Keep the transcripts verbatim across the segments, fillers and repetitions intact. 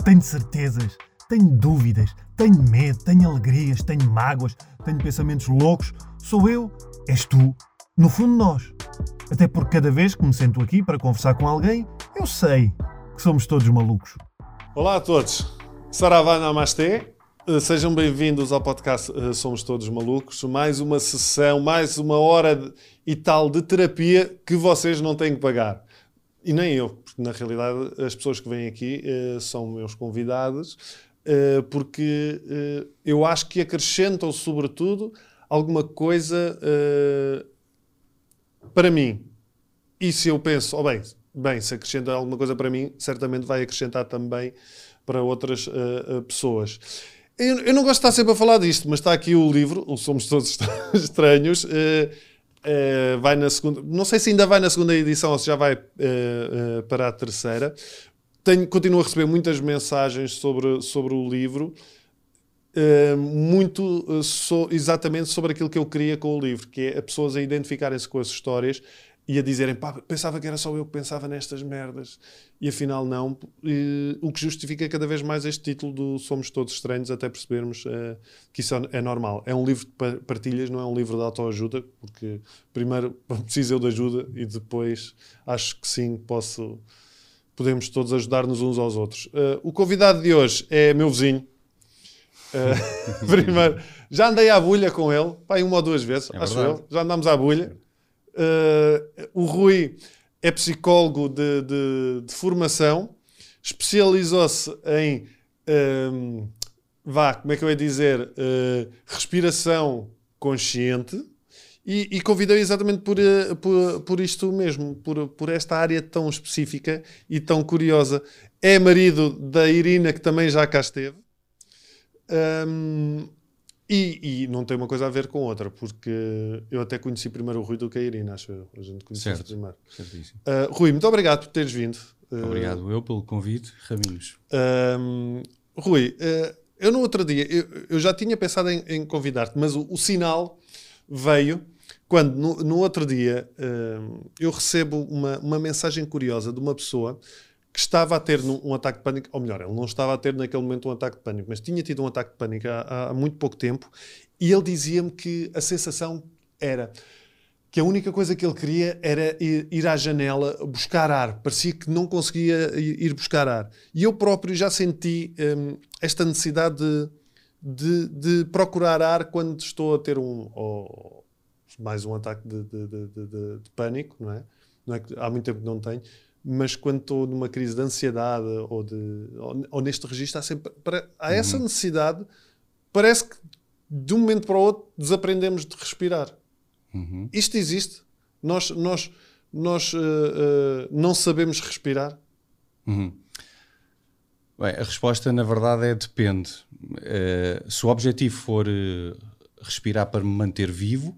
Tenho certezas, tenho dúvidas, tenho medo, tenho alegrias, tenho mágoas, tenho pensamentos loucos. Sou eu, és tu, no fundo nós. Até porque cada vez que me sento aqui para conversar com alguém, eu sei que somos todos malucos. Olá a todos, Saravá Namastê, sejam bem-vindos ao podcast Somos Todos Malucos. Mais uma sessão, mais uma hora e tal de terapia que vocês não têm que pagar. E nem eu, porque na realidade as pessoas que vêm aqui uh, são meus convidados, uh, porque uh, eu acho que acrescentam sobretudo alguma coisa uh, para mim. E se eu penso, oh bem, bem, se acrescenta alguma coisa para mim, certamente vai acrescentar também para outras uh, uh, pessoas. Eu, eu não gosto de estar sempre a falar disto, mas está aqui o livro, o Somos Todos Estranhos. Uh, Uh, vai na segunda, não sei se ainda vai na segunda edição ou se já vai uh, uh, para a terceira. Tenho, continuo a receber muitas mensagens sobre, sobre o livro, uh, muito uh, so, exatamente sobre aquilo que eu queria com o livro, que é as pessoas a identificarem-se com as histórias e a dizerem, pá, pensava que era só eu que pensava nestas merdas, e afinal não, e, o que justifica cada vez mais este título do Somos Todos Estranhos, até percebermos uh, que isso é normal. É um livro de partilhas, não é um livro de autoajuda, porque primeiro preciso eu de ajuda e depois acho que sim, posso, podemos todos ajudar-nos uns aos outros. Uh, o convidado de hoje é meu vizinho. Uh, primeiro, já andei à bulha com ele, pá, uma ou duas vezes, é acho eu, já andámos à bulha. Uh, o Rui é psicólogo de, de, de formação, especializou-se em um, vá, como é que eu ia dizer, uh, respiração consciente, e, e convidei exatamente por, uh, por, por isto mesmo, por, por esta área tão específica e tão curiosa. É marido da Irina, que também já cá esteve. Um, E, e não tem uma coisa a ver com outra, porque eu até conheci primeiro o Rui do que a Irina, acho eu. A gente conheceu primeiro. Uh, Rui, muito obrigado por teres vindo. Uh, obrigado eu pelo convite, Raminhos. Uh, Rui, uh, eu no outro dia, eu, eu já tinha pensado em, em convidar-te, mas o, o sinal veio quando no, no outro dia uh, eu recebo uma, uma mensagem curiosa de uma pessoa que estava a ter um ataque de pânico, ou melhor, ele não estava a ter naquele momento um ataque de pânico, mas tinha tido um ataque de pânico há, há muito pouco tempo, e ele dizia-me que a sensação era que a única coisa que ele queria era ir, ir à janela buscar ar, parecia que não conseguia ir buscar ar. E eu próprio já senti hum, esta necessidade de, de, de procurar ar quando estou a ter um, ou mais um ataque de, de, de, de, de pânico, não é? Não é que há muito tempo que não tenho. Mas quando estou numa crise de ansiedade ou, de, ou, ou neste registro, há, sempre, há essa uhum. necessidade. Parece que de um momento para o outro desaprendemos de respirar. Uhum. Isto existe. Nós, nós, nós uh, uh, não sabemos respirar. Uhum. Bem, a resposta na verdade é depende. Uh, se o objetivo for uh, respirar para me manter vivo...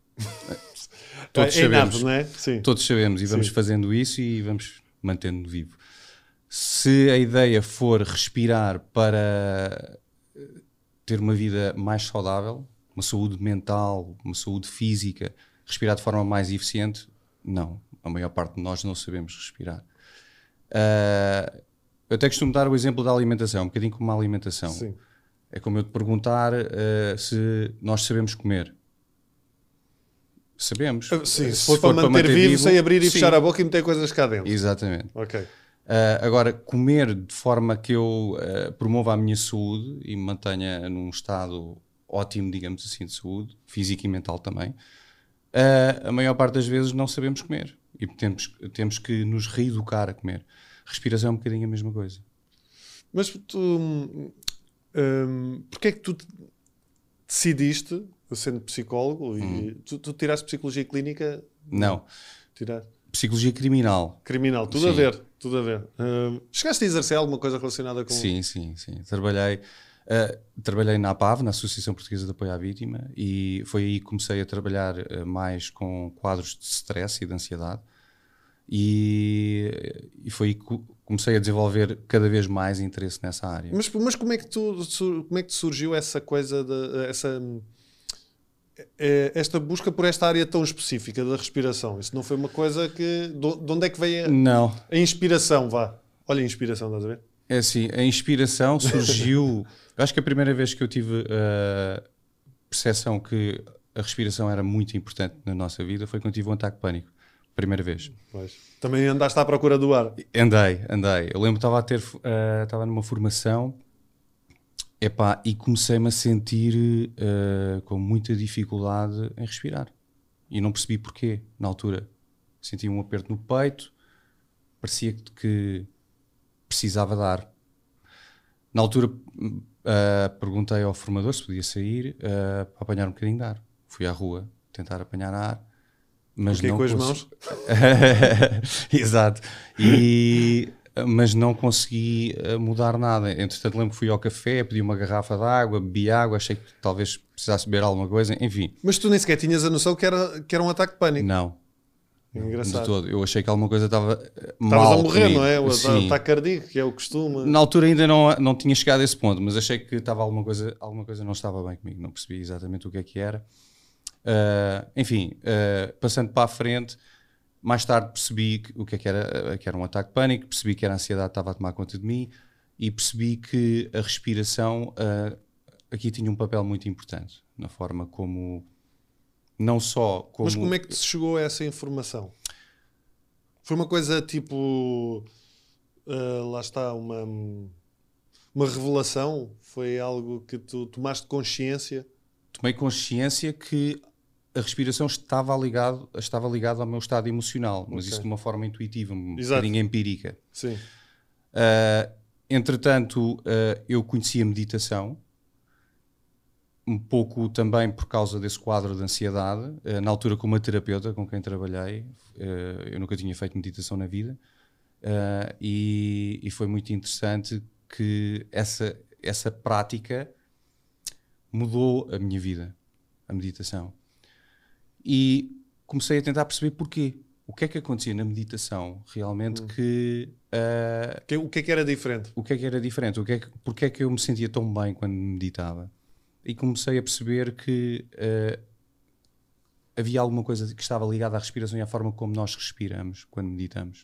Todos é sabemos, inato, não é? Sim. Todos sabemos e vamos Sim. fazendo isso e vamos mantendo vivo. Se a ideia for respirar para ter uma vida mais saudável, uma saúde mental, uma saúde física, respirar de forma mais eficiente, não. A maior parte de nós não sabemos respirar. Uh, eu até costumo dar o exemplo da alimentação, um bocadinho como uma alimentação. Sim. É como eu te perguntar uh, se nós sabemos comer. Sabemos. Sim, se, se for, for para manter, manter vivo, vivo, sem abrir e sim. fechar a boca e meter coisas cá dentro. Exatamente. Ok. Uh, agora, comer de forma que eu uh, promova a minha saúde e me mantenha num estado ótimo, digamos assim, de saúde, física e mental também, uh, a maior parte das vezes não sabemos comer. E temos, temos que nos reeducar a comer. Respiração é um bocadinho a mesma coisa. Mas tu... Um, porquê é que tu decidiste... sendo psicólogo, hum. e tu, tu tiraste psicologia clínica? Não. Tirar? Psicologia criminal. Criminal, tudo sim. a ver. Tudo a ver. Uh, chegaste a exercer alguma coisa relacionada com... Sim, sim, sim. Trabalhei, uh, trabalhei na A P A V, na Associação Portuguesa de Apoio à Vítima, e foi aí que comecei a trabalhar uh, mais com quadros de stress e de ansiedade. E, e foi aí que comecei a desenvolver cada vez mais interesse nessa área. Mas, mas como é que tu, como é que te surgiu essa coisa, de, essa... esta busca por esta área tão específica da respiração? Isso não foi uma coisa que... De onde é que veio a, não. a inspiração, vá? Olha a inspiração, estás a ver? É assim, a inspiração surgiu... eu acho que a primeira vez que eu tive a percepção que a respiração era muito importante na nossa vida foi quando tive um ataque de pânico. Primeira vez. Pois. Também andaste à procura do ar. Andei, andei. Eu lembro que estava a ter... Uh, estava numa formação... Epá, e comecei-me a sentir uh, com muita dificuldade em respirar. E não percebi porquê, na altura. Senti um aperto no peito, parecia que precisava dar. Na altura uh, perguntei ao formador se podia sair uh, para apanhar um bocadinho de ar. Fui à rua tentar apanhar ar, mas Porque não com as cons... mãos? Exato. E... mas não consegui mudar nada. Entretanto, lembro que fui ao café, pedi uma garrafa de água, bebi água, achei que talvez precisasse beber alguma coisa, enfim. Mas tu nem sequer tinhas a noção que era, que era um ataque de pânico. Não. Engraçado. De todo. Eu achei que alguma coisa estava mal. Estavas a morrer, comigo. não é? O Sim. ataque cardíaco, que é o costume. Na altura ainda não, não tinha chegado a esse ponto, mas achei que estava alguma coisa, alguma coisa não estava bem comigo. Não percebi exatamente o que é que era. Uh, enfim, uh, passando para a frente, mais tarde percebi que, o que é que era, que era um ataque de pânico, percebi que a ansiedade estava a tomar conta de mim e percebi que a respiração uh, aqui tinha um papel muito importante na forma como, não só como... Mas como é que te chegou a essa informação? Foi uma coisa tipo, uh, lá está, uma, uma revelação? Foi algo que tu tomaste consciência? Tomei consciência que a respiração estava ligado, estava ligado ao meu estado emocional, mas Okay. isso de uma forma intuitiva, um Exato. bocadinho empírica. Sim. Uh, entretanto, uh, eu conhecia a meditação, um pouco também por causa desse quadro de ansiedade, uh, na altura com uma terapeuta com quem trabalhei, uh, eu nunca tinha feito meditação na vida, uh, e, e foi muito interessante que essa, essa prática mudou a minha vida, a meditação. E comecei a tentar perceber porquê. O que é que acontecia na meditação realmente hum. que... Uh, que... O que é que era diferente? O que é que era diferente? O que é que, porque é que eu me sentia tão bem quando meditava? E comecei a perceber que uh, havia alguma coisa que estava ligada à respiração e à forma como nós respiramos quando meditamos.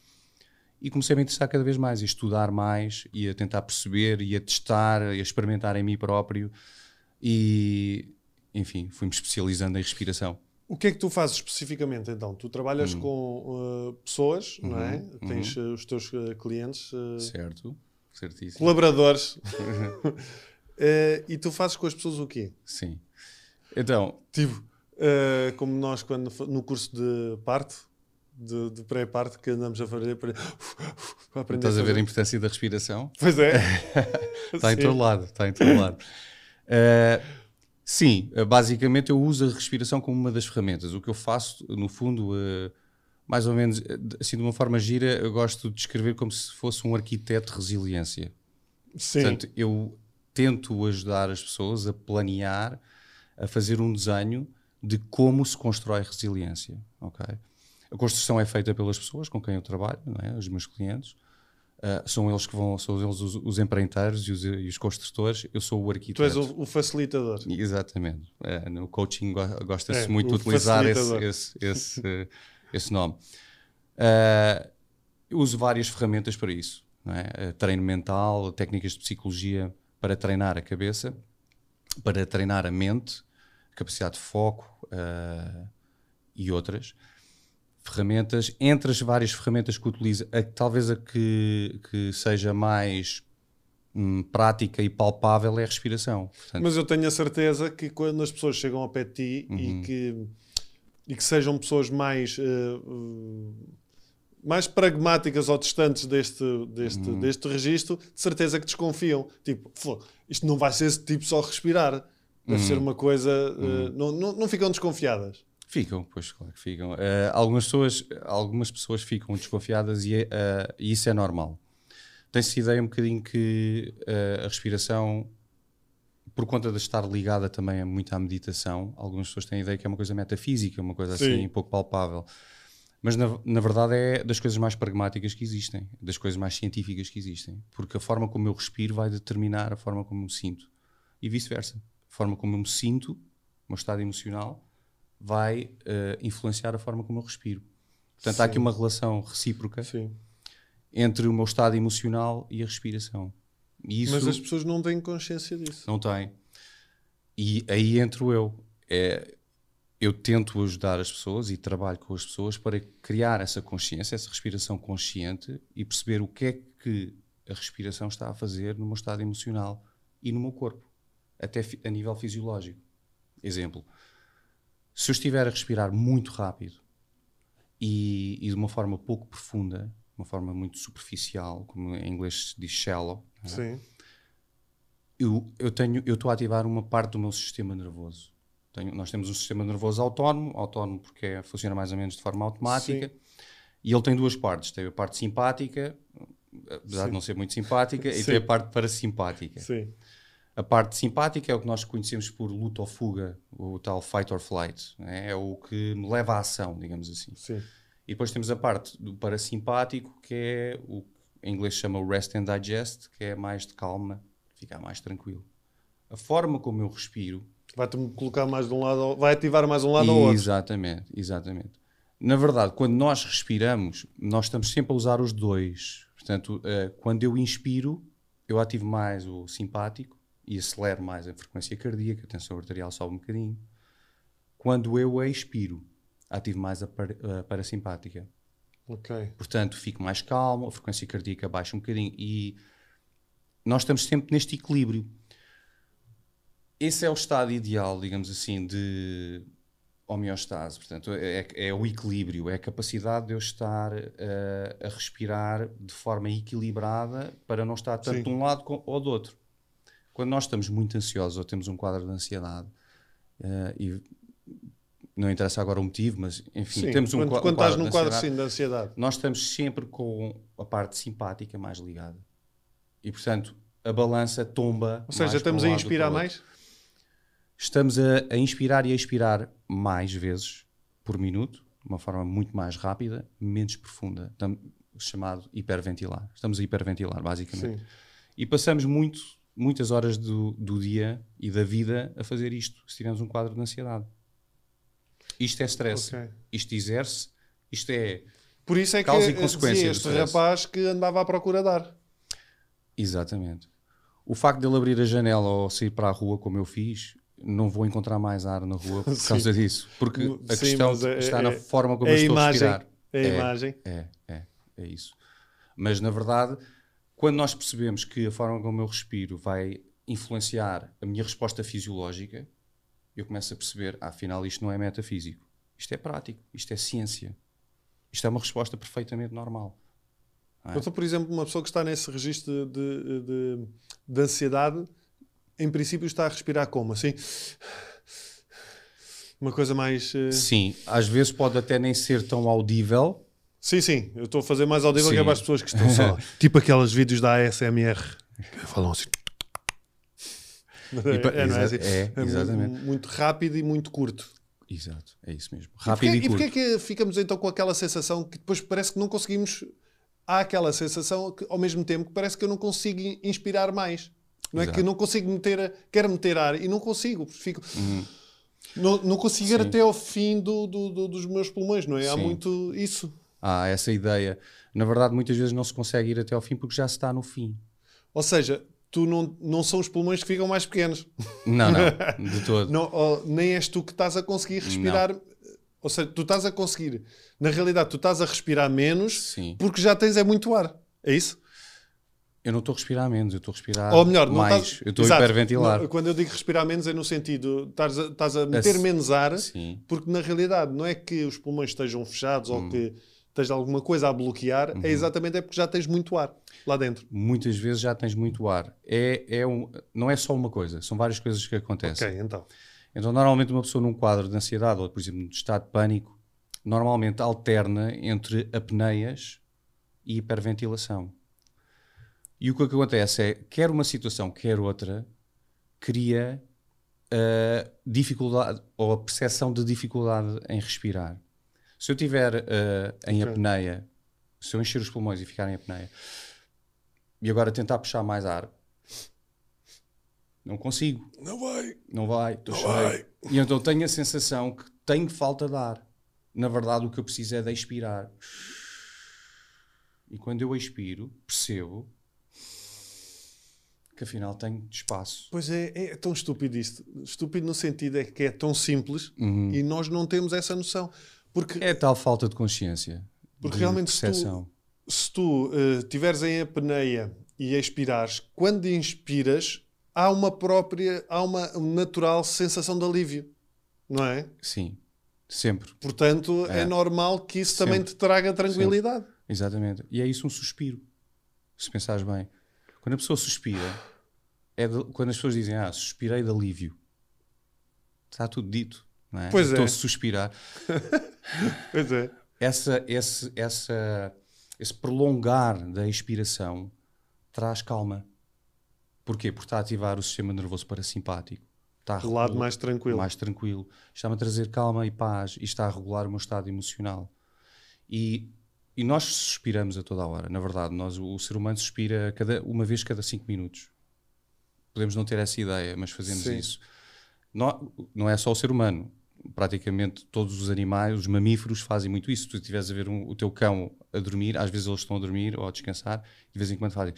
E comecei a me interessar cada vez mais, a estudar mais, e a tentar perceber, e a testar, e a experimentar em mim próprio. E... enfim, fui-me especializando em respiração. O que é que tu fazes especificamente, então? Tu trabalhas hum. com uh, pessoas, uhum, não é? Uhum. Tens uh, os teus uh, clientes... Uh, certo, certíssimo. Colaboradores. uh, e tu fazes com as pessoas o quê? Sim. Então... Tipo, uh, como nós quando, no curso de parto, de, de pré-parto, que andamos a fazer para, para aprender Estás a, a ver a importância da respiração? Pois é. Está em todo lado, está em todo lado. Uh, Sim, basicamente eu uso a respiração como uma das ferramentas. O que eu faço, no fundo, mais ou menos, assim de uma forma gira, eu gosto de descrever como se fosse um arquiteto de resiliência. Sim. Portanto, eu tento ajudar as pessoas a planear, a fazer um desenho de como se constrói resiliência. Okay? A construção é feita pelas pessoas com quem eu trabalho, não é? Os meus clientes. Uh, são eles que vão, são eles os, os empreiteiros e os, e os construtores, eu sou o arquiteto. Tu és o, o facilitador. Exatamente. Uh, no coaching gosta-se é, muito de utilizar esse, esse, esse, uh, esse nome. Uh, eu uso várias ferramentas para isso. Não é? Uh, treino mental, técnicas de psicologia para treinar a cabeça, para treinar a mente, capacidade de foco uh, e outras ferramentas. Entre as várias ferramentas que utilizo, a, talvez a que, que seja mais hum, prática e palpável é a respiração. Portanto, mas eu tenho a certeza que quando as pessoas chegam ao pé de ti uhum. e, que, e que sejam pessoas mais, uh, uh, mais pragmáticas ou distantes deste, deste, uhum. deste registro, de certeza que desconfiam. Tipo, isto não vai ser esse tipo só respirar. Deve uhum. ser uma coisa... Uh, uhum. não, não, não ficam desconfiadas. Ficam, pois claro que ficam. Uh, algumas, pessoas, algumas pessoas ficam desconfiadas e, uh, e isso é normal. Tem-se ideia um bocadinho que uh, a respiração, por conta de estar ligada também muito à meditação, algumas pessoas têm a ideia que é uma coisa metafísica, uma coisa Sim. assim pouco palpável. Mas na, na verdade é das coisas mais pragmáticas que existem, das coisas mais científicas que existem. Porque a forma como eu respiro vai determinar a forma como eu me sinto. E vice-versa. A forma como eu me sinto, o meu estado emocional, vai uh, influenciar a forma como eu respiro. Portanto, Sim. há aqui uma relação recíproca Sim. entre o meu estado emocional e a respiração. E isso Mas as pessoas não têm consciência disso. não têm. E aí entro eu. É, eu tento ajudar as pessoas e trabalho com as pessoas para criar essa consciência, essa respiração consciente e perceber o que é que a respiração está a fazer no meu estado emocional e no meu corpo, até a nível fisiológico. Exemplo, se eu estiver a respirar muito rápido e, e de uma forma pouco profunda, uma forma muito superficial, como em inglês se diz shallow, não é? Sim. eu eu tenho eu estou a ativar uma parte do meu sistema nervoso. Tenho, nós temos um sistema nervoso autónomo, autónomo porque é, funciona mais ou menos de forma automática, Sim. e ele tem duas partes. Tem a parte simpática, apesar Sim. de não ser muito simpática, e Sim. tem a parte parasimpática. Sim. A parte simpática é o que nós conhecemos por luta ou fuga, o tal fight or flight, né? É o que me leva à ação, digamos assim. Sim. E depois temos a parte do parasimpático, que é o que em inglês se chama rest and digest, que é mais de calma, ficar mais tranquilo. A forma como eu respiro... Vai-te colocar mais de um lado, vai ativar mais um lado ou outro. Exatamente, exatamente. Na verdade, quando nós respiramos, nós estamos sempre a usar os dois. Portanto, uh, quando eu inspiro, eu ativo mais o simpático e acelero mais a frequência cardíaca, a tensão arterial sobe um bocadinho. Quando eu expiro, ativo mais a, par a parasimpática. Ok. Portanto, fico mais calmo, a frequência cardíaca baixa um bocadinho e nós estamos sempre neste equilíbrio. Esse é o estado ideal, digamos assim, de homeostase. Portanto, é, é o equilíbrio, é a capacidade de eu estar uh, a respirar de forma equilibrada para não estar tanto Sim. de um lado ou do outro. Quando nós estamos muito ansiosos ou temos um quadro de ansiedade, uh, e não interessa agora o motivo, mas enfim, Sim. temos um, quando, um quando quadro estás num de quadro ansiedade, sim, de ansiedade. nós estamos sempre com a parte simpática mais ligada. E, portanto, a balança tomba. Ou seja, mais estamos para um a lado do que inspirar para o mais? outro. Estamos a, a inspirar e a expirar mais vezes por minuto, de uma forma muito mais rápida, menos profunda, tam, chamado hiperventilar. Estamos a hiperventilar, basicamente. Sim. E passamos muito, muitas horas do, do dia e da vida a fazer isto, se tivermos um quadro de ansiedade. Isto é stress. Ok. Isto exerce, isto é... Por isso é que Causa e dizia consequência do este stress. rapaz que andava à procura de ar. Exatamente. O facto de ele abrir a janela ou sair para a rua, como eu fiz, não vou encontrar mais ar na rua por Sim. causa disso. Porque a Sim, questão mas é- está é- na forma como é eu a estou imagem. a respirar. É a imagem. É, é, é isso. Mas, na verdade, quando nós percebemos que a forma como eu respiro vai influenciar a minha resposta fisiológica, eu começo a perceber, ah, afinal, isto não é metafísico. Isto é prático. Isto é ciência. Isto é uma resposta perfeitamente normal. Não é? Então, por exemplo, uma pessoa que está nesse registro de, de, de ansiedade, em princípio está a respirar como? Assim? Uma coisa mais... eh, Sim, às vezes pode até nem ser tão audível. Sim, sim. Eu estou a fazer mais audível que é Sim. para as pessoas que estão só... tipo aqueles vídeos da A S M R. Que falam assim... E pa- é, não é, exa- assim? é, É mu- exatamente. muito rápido e muito curto. Exato, é isso mesmo. E Rápido porquê, e, e porquê curto. é que ficamos então com aquela sensação que depois parece que não conseguimos... Há aquela sensação que, ao mesmo tempo, que parece que eu não consigo inspirar mais. Não é Exato. que eu não consigo meter... Quero meter ar e não consigo. Fico... Uhum. Não, não consigo ir Sim. até ao fim do, do- do- dos meus pulmões, não é? Há Sim. muito isso. Há essa ideia. Na verdade, muitas vezes não se consegue ir até ao fim porque já se está no fim. Ou seja, tu não, não são os pulmões que ficam mais pequenos. Não, não, de todo. Não, ou nem és tu que estás a conseguir respirar. Ou seja, tu estás a conseguir. Na realidade, tu estás a respirar menos Sim. porque já tens é muito ar. É isso? Eu não estou a respirar menos, eu estou a respirar Ou melhor, não mais. estás... Eu estou a Exato. hiperventilar. Não, quando eu digo respirar menos é no sentido estás a, estás a meter Esse- menos ar, Sim. porque na realidade não é que os pulmões estejam fechados Hum. ou que esteja alguma coisa a bloquear, Uhum. é exatamente é porque já tens muito ar lá dentro. Muitas vezes já tens muito ar. É, é um, não é só uma coisa, são várias coisas que acontecem. Ok, então. Então, normalmente, uma pessoa num quadro de ansiedade ou, por exemplo, de estado de pânico, normalmente alterna entre apneias e hiperventilação. E o que acontece é, quer uma situação, quer outra, cria a dificuldade ou a percepção de dificuldade em respirar. Se eu tiver uh, em Ok. apneia, se eu encher os pulmões e ficar em apneia, e agora tentar puxar mais ar, não consigo. Não vai. Não vai, estou Não cheio. vai. E então tenho a sensação que tenho falta de ar. Na verdade, o que eu preciso é de expirar. E quando eu expiro, percebo que afinal tenho espaço. Pois é, é tão estúpido isto. Estúpido no sentido é que é tão simples Uhum. e nós não temos essa noção. Porque, É tal falta de consciência, porque de realmente se percepção. tu, se tu uh, tiveres em apneia e expirares, quando inspiras, há uma própria, há uma natural sensação de alívio, não é? Sim, sempre. Portanto, é, É. normal que isso Sempre. também te traga tranquilidade. Exatamente. E é isso um suspiro. Se pensares bem. Quando a pessoa suspira, é de- quando as pessoas dizem, ah, suspirei de alívio. Está tudo dito, não é? Pois é. Estou a suspirar. Pois é. Essa, esse, essa, esse prolongar da expiração traz calma. Porquê? Porque está a ativar o sistema nervoso parasimpático. Está a Do lado regula- mais tranquilo. mais tranquilo. Está-me a trazer calma e paz e está a regular o meu estado emocional. E, e nós suspiramos a toda a hora. Na verdade, nós, o ser humano suspira cada, uma vez cada cinco minutos. Podemos não ter essa ideia, mas fazemos Sim. isso. Não, não é só o ser humano. Praticamente todos os animais, os mamíferos fazem muito isso. Se tu estiveres a ver um, o teu cão a dormir, às vezes eles estão a dormir ou a descansar, e de vez em quando fazem...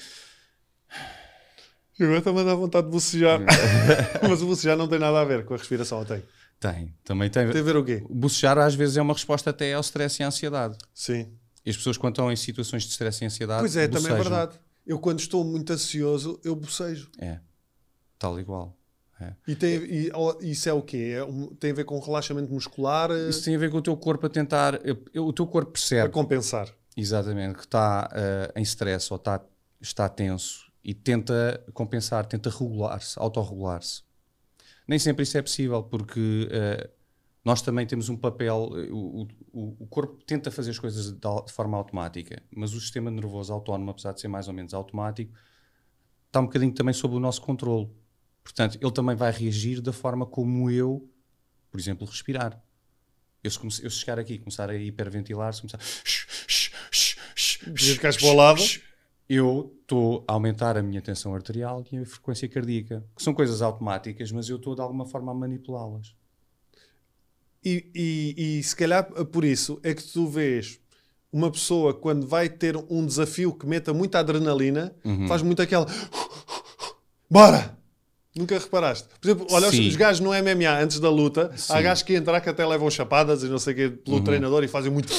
E agora está-me a dar vontade de bocejar. Mas o bocejar não tem nada a ver com a respiração, ou tem? Tem, também tem. Tem a ver o quê? Bocejar às vezes é uma resposta até ao stress e à ansiedade. Sim. E as pessoas quando estão em situações de stress e ansiedade Pois é, também é bocejam. verdade. Eu quando estou muito ansioso, eu bocejo. É, tal igual. É. E, tem, e oh, isso é o quê? É um- tem a ver com relaxamento muscular eh, Isso tem a ver com o teu corpo a tentar... eu- O teu corpo para percebe, compensar. exatamente, que está eh, em stress ou está, está tenso e tenta compensar, tenta regular-se, autorregular-se. Nem sempre isso é possível, porque eh, nós também temos um papel... eh, O, o, o corpo tenta fazer as coisas de, al- de forma automática, mas o sistema nervoso autónomo, apesar de ser mais ou menos automático, está um bocadinho também sob o nosso controle. Portanto, ele também vai reagir da forma como eu, por exemplo, respirar. Eu se, comece- eu se chegar aqui e começar a hiperventilar, se começar... E ficares para o lado. Eu estou a aumentar a minha tensão arterial e a frequência cardíaca, que são coisas automáticas, mas eu estou de alguma forma a manipulá-las. E, e, e se calhar por isso é que tu vês uma pessoa quando vai ter um desafio que meta muita adrenalina, Uhum. faz muito aquela... Bora! Nunca reparaste? Por exemplo, olha, os, Sim. os gajos no M M A, antes da luta, Sim. há gajos que entrar que até levam chapadas e não sei o quê pelo treinador e fazem muito...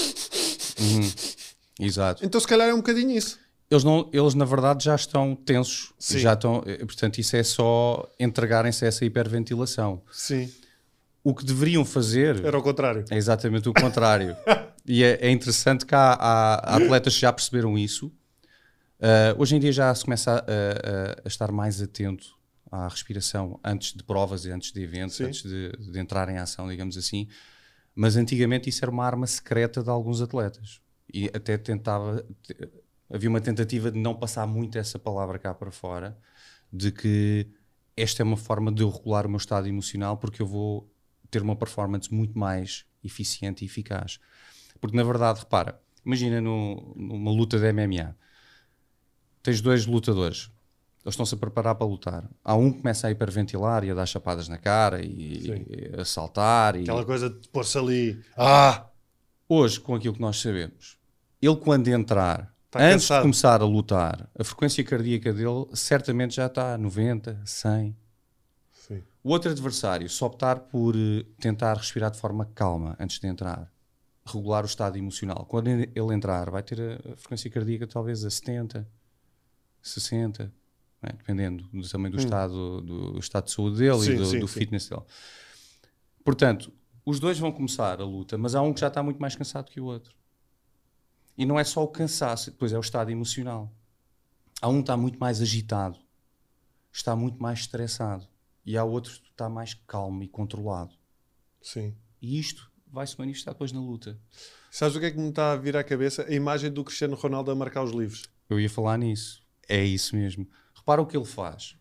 Exato. Então se calhar é um bocadinho isso. Eles, não, eles na verdade já estão tensos. Sim. Já estão, eh, portanto, isso é só entregarem-se a essa hiperventilação. Sim. O que deveriam fazer Era o contrário. é exatamente o contrário. E é, é interessante que há, há atletas que já perceberam isso. Uh, hoje em dia já se começa a, a- a estar mais atento à respiração antes de provas e antes de eventos, Sim. antes de, de entrar em ação, digamos assim. Mas antigamente isso era uma arma secreta de alguns atletas. E até tentava... te- Havia uma tentativa de não passar muito essa palavra cá para fora, de que esta é uma forma de eu regular o meu estado emocional porque eu vou ter uma performance muito mais eficiente e eficaz. Porque, na verdade, repara, imagina no- numa luta de M M A. Tens dois lutadores. Eles estão-se a preparar para lutar. Há um que começa a hiperventilar e a dar chapadas na cara e, Sim. e a saltar. E... Aquela coisa de pôr-se ali... Ah! Hoje, com aquilo que nós sabemos, ele quando entrar, Está antes cansado. de começar a lutar, a frequência cardíaca dele certamente já está a noventa, cem. Sim. O outro adversário, se optar por eh, tentar respirar de forma calma antes de entrar, regular o estado emocional, quando ele ele entrar, vai ter a, a frequência cardíaca talvez a setenta, sessenta, não é? Dependendo do, também do, estado, do estado de saúde dele Sim, e do, sim, do sim. fitness dele. Portanto, os dois vão começar a luta, mas há um que já está muito mais cansado que o outro. E não é só o cansaço, depois é o estado emocional. Há um que está muito mais agitado, está muito mais estressado, e há outro que está mais calmo e controlado. Sim. E isto vai-se manifestar depois na luta. Sabes o que é que me está a vir à cabeça? A imagem do Cristiano Ronaldo a marcar os livros. Eu ia falar nisso. É isso mesmo. Repara o que ele faz.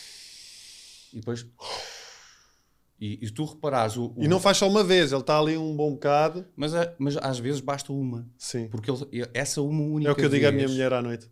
E depois... E, e tu reparares... O, o- E não faz só uma vez, ele está ali um bom bocado. Mas, a- mas às vezes basta uma. Sim. Porque ele- essa uma única É o que eu digo à minha vez- mulher à noite.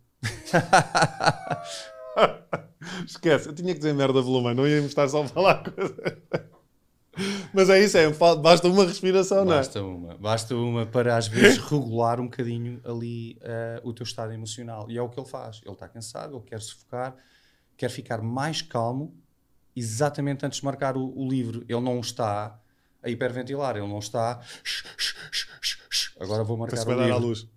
Esquece, eu tinha que dizer merda, volume, não íamos estar só a falar coisa. Mas é isso, é, basta uma respiração, Basta não é? uma. Basta uma para, às vezes, regular um bocadinho ali uh, o teu estado emocional. E é o que ele faz. Ele está cansado, ele quer se focar, quer ficar mais calmo, exatamente antes de marcar o, o livro. Ele não está a hiperventilar, ele não está... Agora vou marcar Se o vai dar à livro. luz.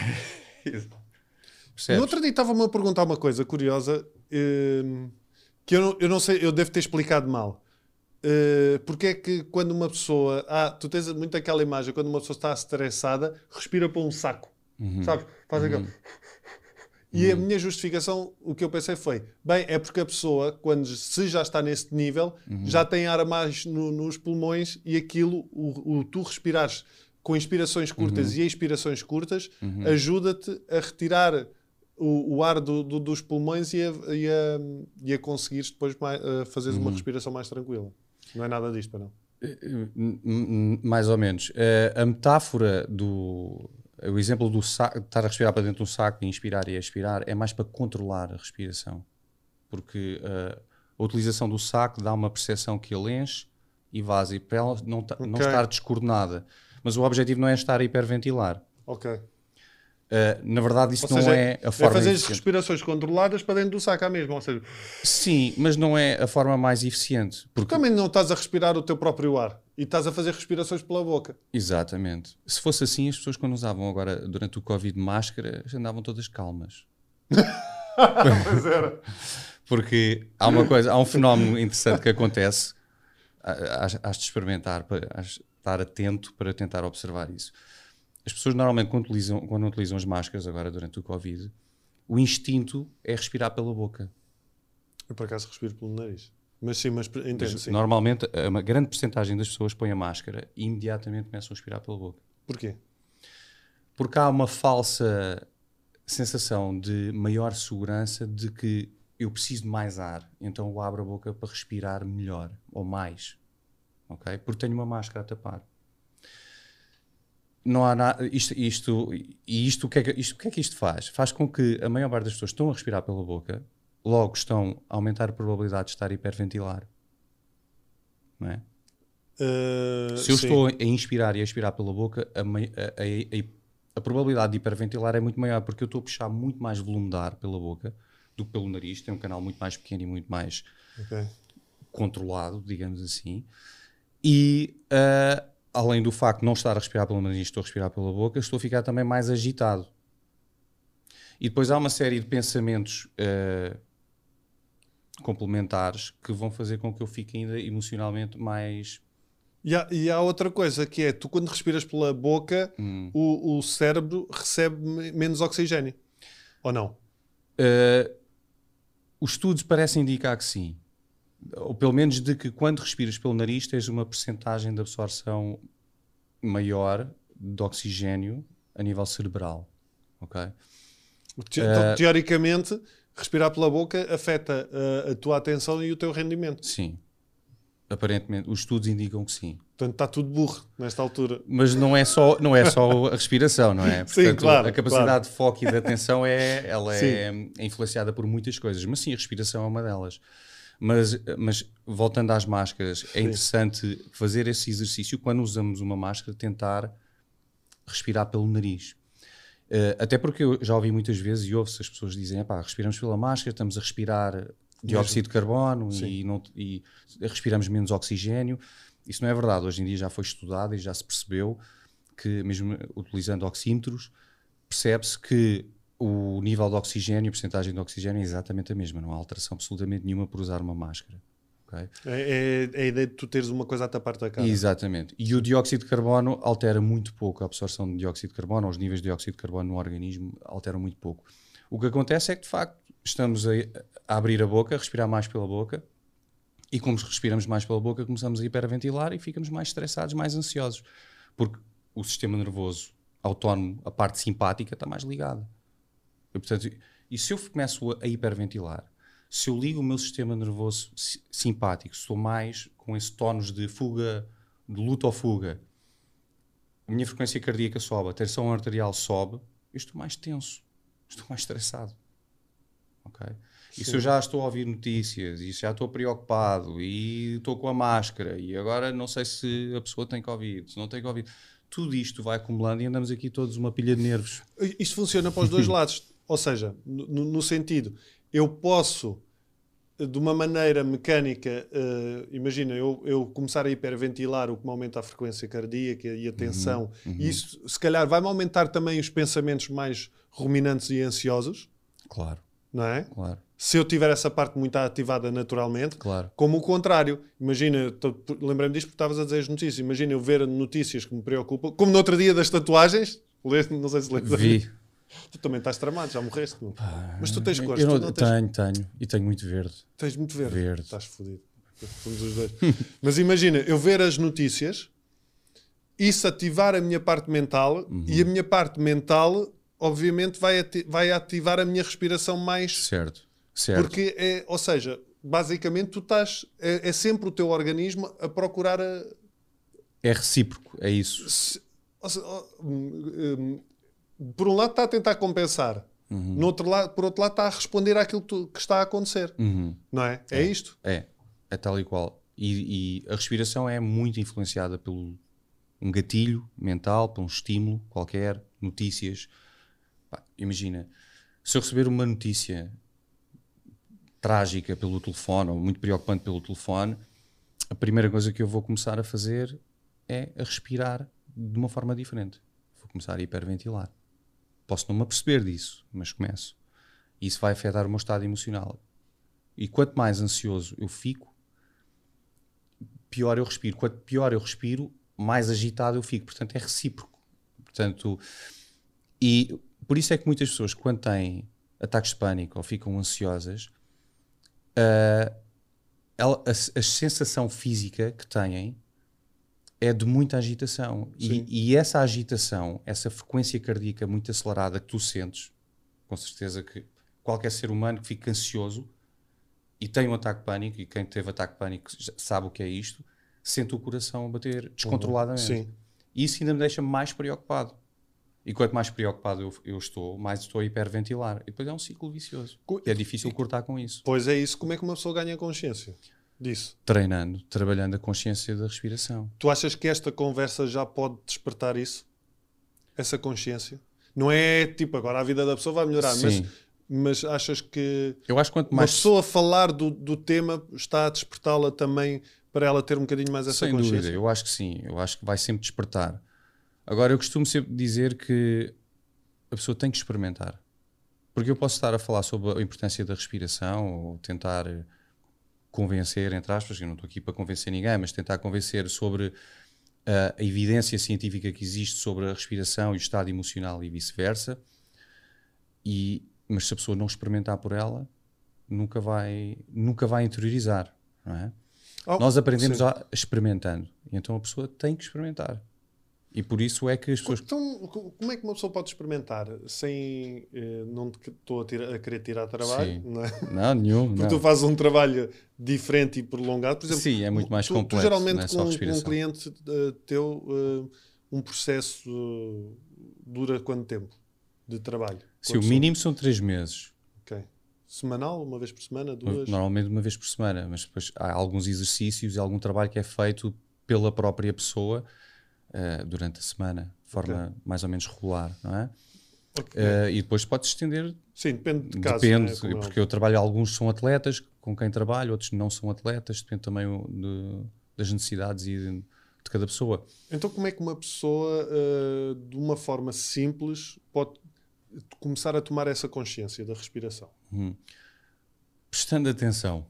Percebes? No outro dia estava-me a perguntar uma coisa curiosa, hum, que eu não, eu não sei, eu devo ter explicado mal. Uh, porque é que quando uma pessoa... Ah, tu tens muito aquela imagem, quando uma pessoa está estressada, respira para um saco. Uhum. Sabes? Faz Uhum. aquilo. E a minha justificação, o que eu pensei foi, bem, é porque a pessoa, quando se já está nesse nível, Uhum. já tem ar a mais no, nos pulmões e aquilo, o, o tu respirares com inspirações curtas Uhum. e expirações curtas, Uhum. ajuda-te a retirar o, o ar do, do, dos pulmões e a, e a, e a conseguires depois mais, a fazeres Uhum. uma respiração mais tranquila. Não é nada disto, para não. Mais ou menos. Uh, a metáfora do... O exemplo do saco, de estar a respirar para dentro de um saco e inspirar e expirar é mais para controlar a respiração. Porque uh, a utilização do saco dá uma percepção que ele enche e vaza. E para ela não, okay. não estar descoordenada. Mas o objetivo não é estar a hiperventilar. Ok. Uh, na verdade, isso ou não seja, é a forma é fazer eficiente. respirações controladas para dentro do saco à mesma. Ou seja, sim, mas não é a forma mais eficiente. Porque... também não estás a respirar o teu próprio ar e estás a fazer respirações pela boca. Exatamente. Se fosse assim, as pessoas quando usavam agora, durante o Covid, máscara, andavam todas calmas. Pois era. Porque há uma coisa, há um fenómeno interessante que acontece, has, has de experimentar, has de estar atento para tentar observar isso. As pessoas normalmente quando utilizam, quando utilizam as máscaras agora durante o Covid, o instinto é respirar pela boca. Eu por acaso respiro pelo nariz. Mas sim, mas entendo, mas, sim. Normalmente uma grande porcentagem das pessoas põe a máscara e imediatamente começam a respirar pela boca. Porquê? Porque há uma falsa sensação de maior segurança de que eu preciso de mais ar, então eu abro a boca para respirar melhor ou mais, ok? Porque tenho uma máscara a tapar. Não há nada, isto, isto, e isto o, que é que, isto, o que é que isto faz? Faz com que a maior parte das pessoas estão a respirar pela boca, logo estão a aumentar a probabilidade de estar a hiperventilar, não é? Uh, Se eu sim. estou a inspirar e a expirar pela boca, a, a, a, a, a probabilidade de hiperventilar é muito maior, porque eu estou a puxar muito mais volume de ar pela boca do que pelo nariz. Tem um canal muito mais pequeno e muito mais okay. controlado, digamos assim. E uh, além do facto de não estar a respirar pelo nariz, estou a respirar pela boca, estou a ficar também mais agitado. E depois há uma série de pensamentos uh, complementares que vão fazer com que eu fique ainda emocionalmente mais... E há, e há outra coisa que é, tu quando respiras pela boca, hum. o, o cérebro recebe menos oxigênio. Ou não? Uh, os estudos parecem indicar que sim. Ou pelo menos de que quando respiras pelo nariz tens uma percentagem de absorção maior de oxigênio a nível cerebral. Ok? Então, uh, teoricamente, respirar pela boca afeta a, a tua atenção e o teu rendimento. Sim. Aparentemente, os estudos indicam que sim. Portanto, está tudo burro nesta altura. Mas não é só, não é só a respiração, não é? Sim, Portanto, claro. A capacidade claro. de foco e de atenção é, ela é, é influenciada por muitas coisas. Mas sim, a respiração é uma delas. Mas, mas voltando às máscaras, é sim. interessante fazer esse exercício quando usamos uma máscara, tentar respirar pelo nariz. Uh, até porque eu já ouvi muitas vezes e ouço as pessoas dizem, pá, respiramos pela máscara, estamos a respirar dióxido de carbono e, não, e respiramos menos oxigênio. Isso não é verdade. Hoje em dia já foi estudado e já se percebeu que, mesmo utilizando oxímetros, percebe-se que o nível de oxigênio, a porcentagem de oxigênio é exatamente a mesma. Não há alteração absolutamente nenhuma por usar uma máscara. Okay? É, é a ideia de tu teres uma coisa a tapar-te a cara. Exatamente. E o dióxido de carbono altera muito pouco a absorção de dióxido de carbono, os níveis de dióxido de carbono no organismo alteram muito pouco. O que acontece é que, de facto, estamos a, a abrir a boca, a respirar mais pela boca, e como respiramos mais pela boca, começamos a hiperventilar e ficamos mais estressados, mais ansiosos, porque o sistema nervoso autónomo, a parte simpática, está mais ligada. E, portanto, e se eu começo a hiperventilar, se eu ligo o meu sistema nervoso simpático, estou mais com esse tónus de fuga, de luta ou fuga, a minha frequência cardíaca sobe, a tensão arterial sobe, eu estou mais tenso, estou mais estressado. Okay? E se eu já estou a ouvir notícias e já estou preocupado e estou com a máscara e agora não sei se a pessoa tem Covid, se não tem Covid, tudo isto vai acumulando e andamos aqui todos uma pilha de nervos. Isto funciona para os dois lados. Ou seja, no, no sentido, eu posso, de uma maneira mecânica, uh, imagina, eu, eu começar a hiperventilar, o que me aumenta a frequência cardíaca e a tensão. Uhum, uhum. E isso, se calhar, vai-me aumentar também os pensamentos mais ruminantes e ansiosos. Claro. Não é? Claro. Se eu tiver essa parte muito ativada naturalmente, claro. Como o contrário. Imagina, lembrei-me disto porque estavas a dizer as notícias. Imagina eu ver notícias que me preocupam, como no outro dia das tatuagens. Não sei se lembras. Vi. Tu também estás tramado, já morreste. Pá, mas tu tens cores. Eu não, tu não tens... Tenho, tenho. E tenho muito verde. Tens muito verde. Verde. Estás fodido. Somos os dois. Mas imagina, eu ver as notícias, isso ativar a minha parte mental, uhum. e a minha parte mental, obviamente, vai, ati vai ativar a minha respiração mais. Certo. Certo. Porque, é, ou seja, basicamente, tu estás. É, é sempre o teu organismo a procurar a. É recíproco, é isso. Se, ou seja, um, um, por um lado está a tentar compensar, uhum. no outro lado, por outro lado está a responder àquilo que, tu, que está a acontecer. Uhum. Não é? É, é isto? É, é tal e qual. E, e a respiração é muito influenciada pelo um gatilho mental, por um estímulo qualquer, notícias. Pá, imagina, se eu receber uma notícia trágica pelo telefone, ou muito preocupante pelo telefone, a primeira coisa que eu vou começar a fazer é a respirar de uma forma diferente. Vou começar a hiperventilar. Posso não me aperceber disso, mas começo. E isso vai afetar o meu estado emocional. E quanto mais ansioso eu fico, pior eu respiro. Quanto pior eu respiro, mais agitado eu fico. Portanto, é recíproco. Portanto, e por isso é que muitas pessoas, quando têm ataques de pânico ou ficam ansiosas, uh, ela, a, a sensação física que têm é de muita agitação. E, e essa agitação, essa frequência cardíaca muito acelerada que tu sentes, com certeza que qualquer ser humano que fique ansioso e tem um ataque de pânico, e quem teve ataque de pânico sabe o que é isto, sente o coração a bater descontroladamente. Uhum. Sim. E isso ainda me deixa mais preocupado. E quanto mais preocupado eu, eu estou, mais estou a hiperventilar. E depois é um ciclo vicioso. Co é difícil e, cortar com isso. Pois é isso. Como é que uma pessoa ganha consciência disso? Treinando, trabalhando a consciência da respiração. Tu achas que esta conversa já pode despertar isso? Essa consciência? Não é tipo, agora a vida da pessoa vai melhorar, mas, mas achas que eu acho que quanto mais... uma pessoa falar do, do tema está a despertá-la também para ela ter um bocadinho mais essa Sem consciência? Sem dúvida, eu acho que sim. Eu acho que vai sempre despertar. Agora, eu costumo sempre dizer que a pessoa tem que experimentar. Porque eu posso estar a falar sobre a importância da respiração ou tentar convencer, entre aspas, eu não estou aqui para convencer ninguém, mas tentar convencer sobre uh, a evidência científica que existe sobre a respiração e o estado emocional e vice-versa. E, mas se a pessoa não experimentar por ela, nunca vai, nunca vai interiorizar, não é? Oh, Nós aprendemos a, experimentando. E então a pessoa tem que experimentar. E por isso é que as pessoas... Então, como é que uma pessoa pode experimentar sem... Eh, não estou a, tira, a querer tirar trabalho, Sim. não é? Não, nenhum. Porque não. tu fazes um trabalho diferente e prolongado. Por exemplo, sim, é muito mais tu, complexo. Tu geralmente com um, um cliente uh, teu, uh, um processo uh, dura quanto tempo de trabalho? Sim, o mínimo são três meses. Ok. Semanal? Uma vez por semana? Duas? Normalmente uma vez por semana, mas depois há alguns exercícios e algum trabalho que é feito pela própria pessoa Uh, durante a semana, de forma okay. mais ou menos regular, não é? Okay. Uh, e depois pode-se estender. Sim, depende de casos. Depende, é? porque eu trabalho, alguns são atletas, com quem trabalho, outros não são atletas, depende também de, das necessidades e de, de cada pessoa. Então como é que uma pessoa, uh, de uma forma simples, pode começar a tomar essa consciência da respiração? Hum. Prestando atenção.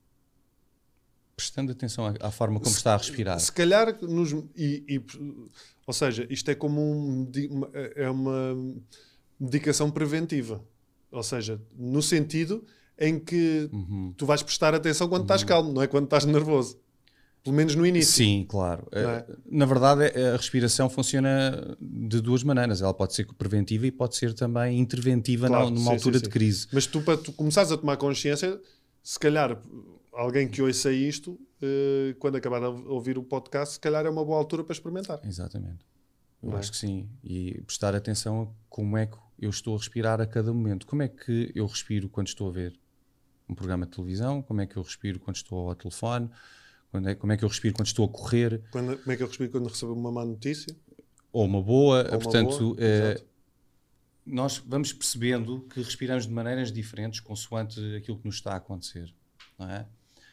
Prestando atenção à, à forma como se, está a respirar. Se calhar, nos, e, e, ou seja, isto é como um, é uma medicação preventiva. Ou seja, no sentido em que uhum. tu vais prestar atenção quando uhum. estás calmo, não é quando estás nervoso. Pelo menos no início. Sim, claro. É? Na verdade, a respiração funciona de duas maneiras. Ela pode ser preventiva e pode ser também interventiva claro, numa sim, altura sim, de sim. crise. Mas tu, para tu começares a tomar consciência, se calhar... Alguém que ouça isto, uh, quando acabar de ouvir o podcast, se calhar é uma boa altura para experimentar. Exatamente. Eu Não acho é? que sim. E prestar atenção a como é que eu estou a respirar a cada momento. Como é que eu respiro quando estou a ver um programa de televisão, como é que eu respiro quando estou ao telefone, quando é, como é que eu respiro quando estou a correr. Quando, como é que eu respiro quando recebo uma má notícia? Ou uma boa. Ou uma Portanto, boa, eh, exato. nós vamos percebendo que respiramos de maneiras diferentes consoante aquilo que nos está a acontecer. Não é?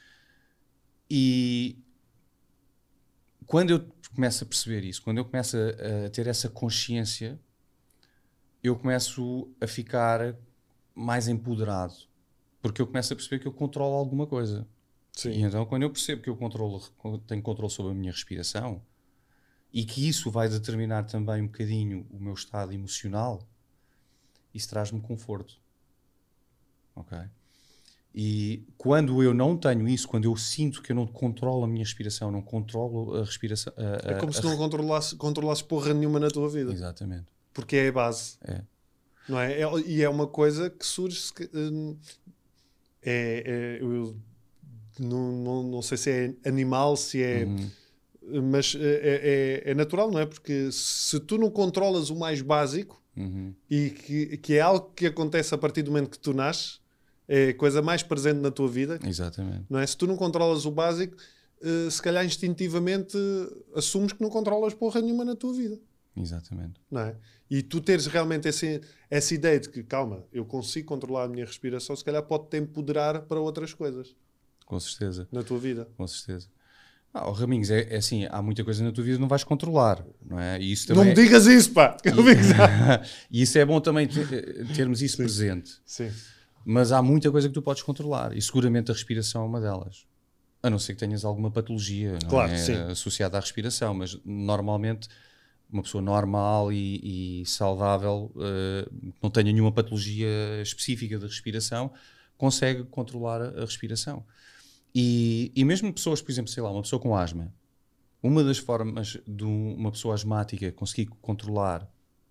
E quando eu começo a perceber isso, quando eu começo a, a ter essa consciência, eu começo a ficar mais empoderado. Porque eu começo a perceber que eu controlo alguma coisa. Sim. E então, quando eu percebo que eu controlo, tenho controle sobre a minha respiração e que isso vai determinar também um bocadinho o meu estado emocional, isso traz-me conforto. Ok? E quando eu não tenho isso, quando eu sinto que eu não controlo a minha respiração, não controlo a respiração... A, a, É como se a... não controlasses, controlasses porra nenhuma na tua vida. Exatamente. Porque é a base. É. Não é? É- e é uma coisa que surge... se- hum, É, é- eu não, não, não sei se é animal, se é... Uhum. Mas é, é, é natural, não é? Porque se tu não controlas o mais básico Uhum. e que, que é algo que acontece a partir do momento que tu nasces, é a coisa mais presente na tua vida, Exatamente. não é? Se tu não controlas o básico, eh, se calhar instintivamente eh, assumes que não controlas porra nenhuma na tua vida, Exatamente. não é? E tu teres realmente esse, essa ideia de que, calma, eu consigo controlar a minha respiração, se calhar pode-te empoderar para outras coisas Com certeza. na tua vida. Com certeza. Ah, oh, Raminhos, é, é assim, há muita coisa na tua vida que não vais controlar, não é? E isso Não também me digas isso, pá! Que eu vi que já- e isso é bom também ter- termos isso presente. Sim. Mas há muita coisa que tu podes controlar e seguramente a respiração é uma delas. A não ser que tenhas alguma patologia, não Claro, é? sim. Associada à respiração, mas normalmente uma pessoa normal e, e saudável, eh, que não tenha nenhuma patologia específica de respiração, consegue controlar a, a respiração. E, e mesmo pessoas, por exemplo, sei lá, uma pessoa com asma, uma das formas de um- uma pessoa asmática conseguir controlar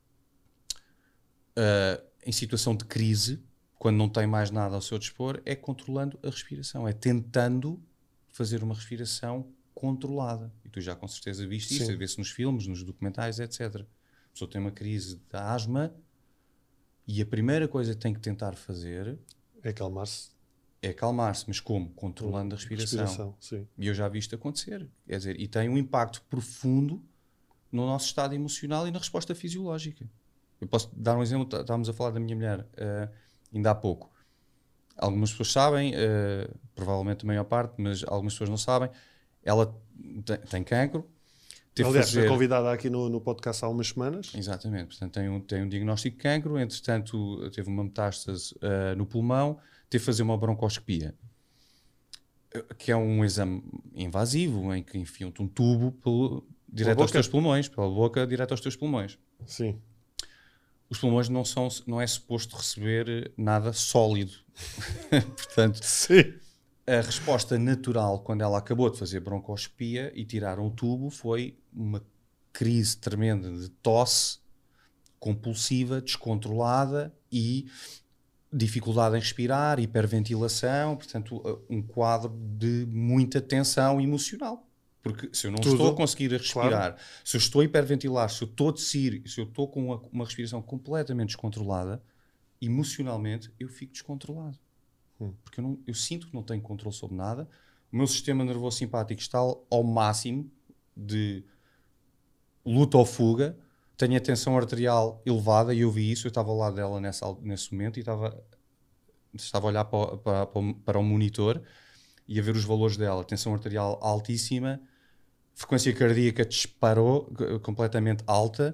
uh, em situação de crise, quando não tem mais nada ao seu dispor, é controlando a respiração, é tentando fazer uma respiração controlada. E tu já com certeza viste isso, Sim. vê-se nos filmes, nos documentais, etcétera. A pessoa tem uma crise de asma e a primeira coisa que tem que tentar fazer É calmar-se. é acalmar-se, mas como? Controlando a respiração. Respiração, sim. E eu já vi isto acontecer. Quer dizer, e tem um impacto profundo no nosso estado emocional e na resposta fisiológica. Eu posso dar um exemplo, tá- estávamos a falar da minha mulher uh, ainda há pouco. Algumas pessoas sabem, uh, provavelmente a maior parte, mas algumas pessoas não sabem. Ela tem, tem cancro. Teve Aliás, fazer... foi convidada aqui no, no podcast há umas semanas. Exatamente, portanto tem um, tem um diagnóstico de cancro, entretanto teve uma metástase uh, no pulmão, teve de fazer uma broncoscopia, que é um exame invasivo em que enfiam-te um tubo pelo, direto Pela aos boca? teus pulmões, pela boca, direto aos teus pulmões. Sim. Os pulmões não, são, não é suposto receber nada sólido. Portanto, Sim. a resposta natural quando ela acabou de fazer broncoscopia e tiraram o tubo foi uma crise tremenda de tosse compulsiva, descontrolada e dificuldade em respirar, hiperventilação, portanto um quadro de muita tensão emocional. Porque se eu não Tudo. estou a conseguir respirar, Claro. se eu estou a hiperventilar, se eu estou a tossir, se eu estou com uma, uma respiração completamente descontrolada, emocionalmente eu fico descontrolado. Hum. Porque eu, não, eu sinto que não tenho controle sobre nada. O meu sistema nervoso simpático está ao, ao máximo de luta ou fuga. Tenho a tensão arterial elevada e eu vi isso. Eu estava ao lado dela nessa, nesse momento e estava, estava a olhar para, para, para o monitor e a ver os valores dela. Tensão arterial altíssima, frequência cardíaca disparou, completamente alta,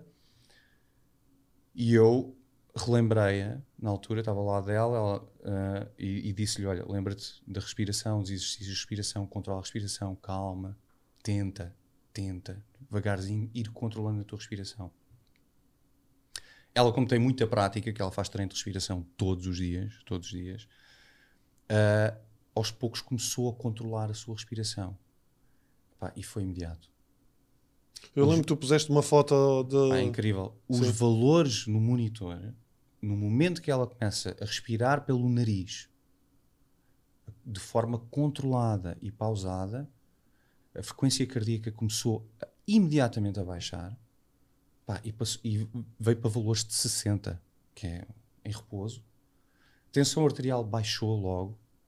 e eu relembrei-a na altura, estava ao lado dela ela, uh, e, e disse-lhe, olha, lembra-te da respiração, dos exercícios de respiração, controla a respiração, calma, tenta, tenta, devagarzinho, ir controlando a tua respiração. Ela, como tem muita prática, que ela faz treino de respiração todos os dias, todos os dias, uh, aos poucos começou a controlar a sua respiração. Pá, e foi imediato. Eu Os... lembro que tu puseste uma foto de... Ah, é incrível. Os Sim. valores no monitor, no momento que ela começa a respirar pelo nariz, de forma controlada e pausada, a frequência cardíaca começou a, imediatamente a baixar, pá, e, passou, e veio para valores de sessenta, que é em repouso. A tensão arterial baixou logo.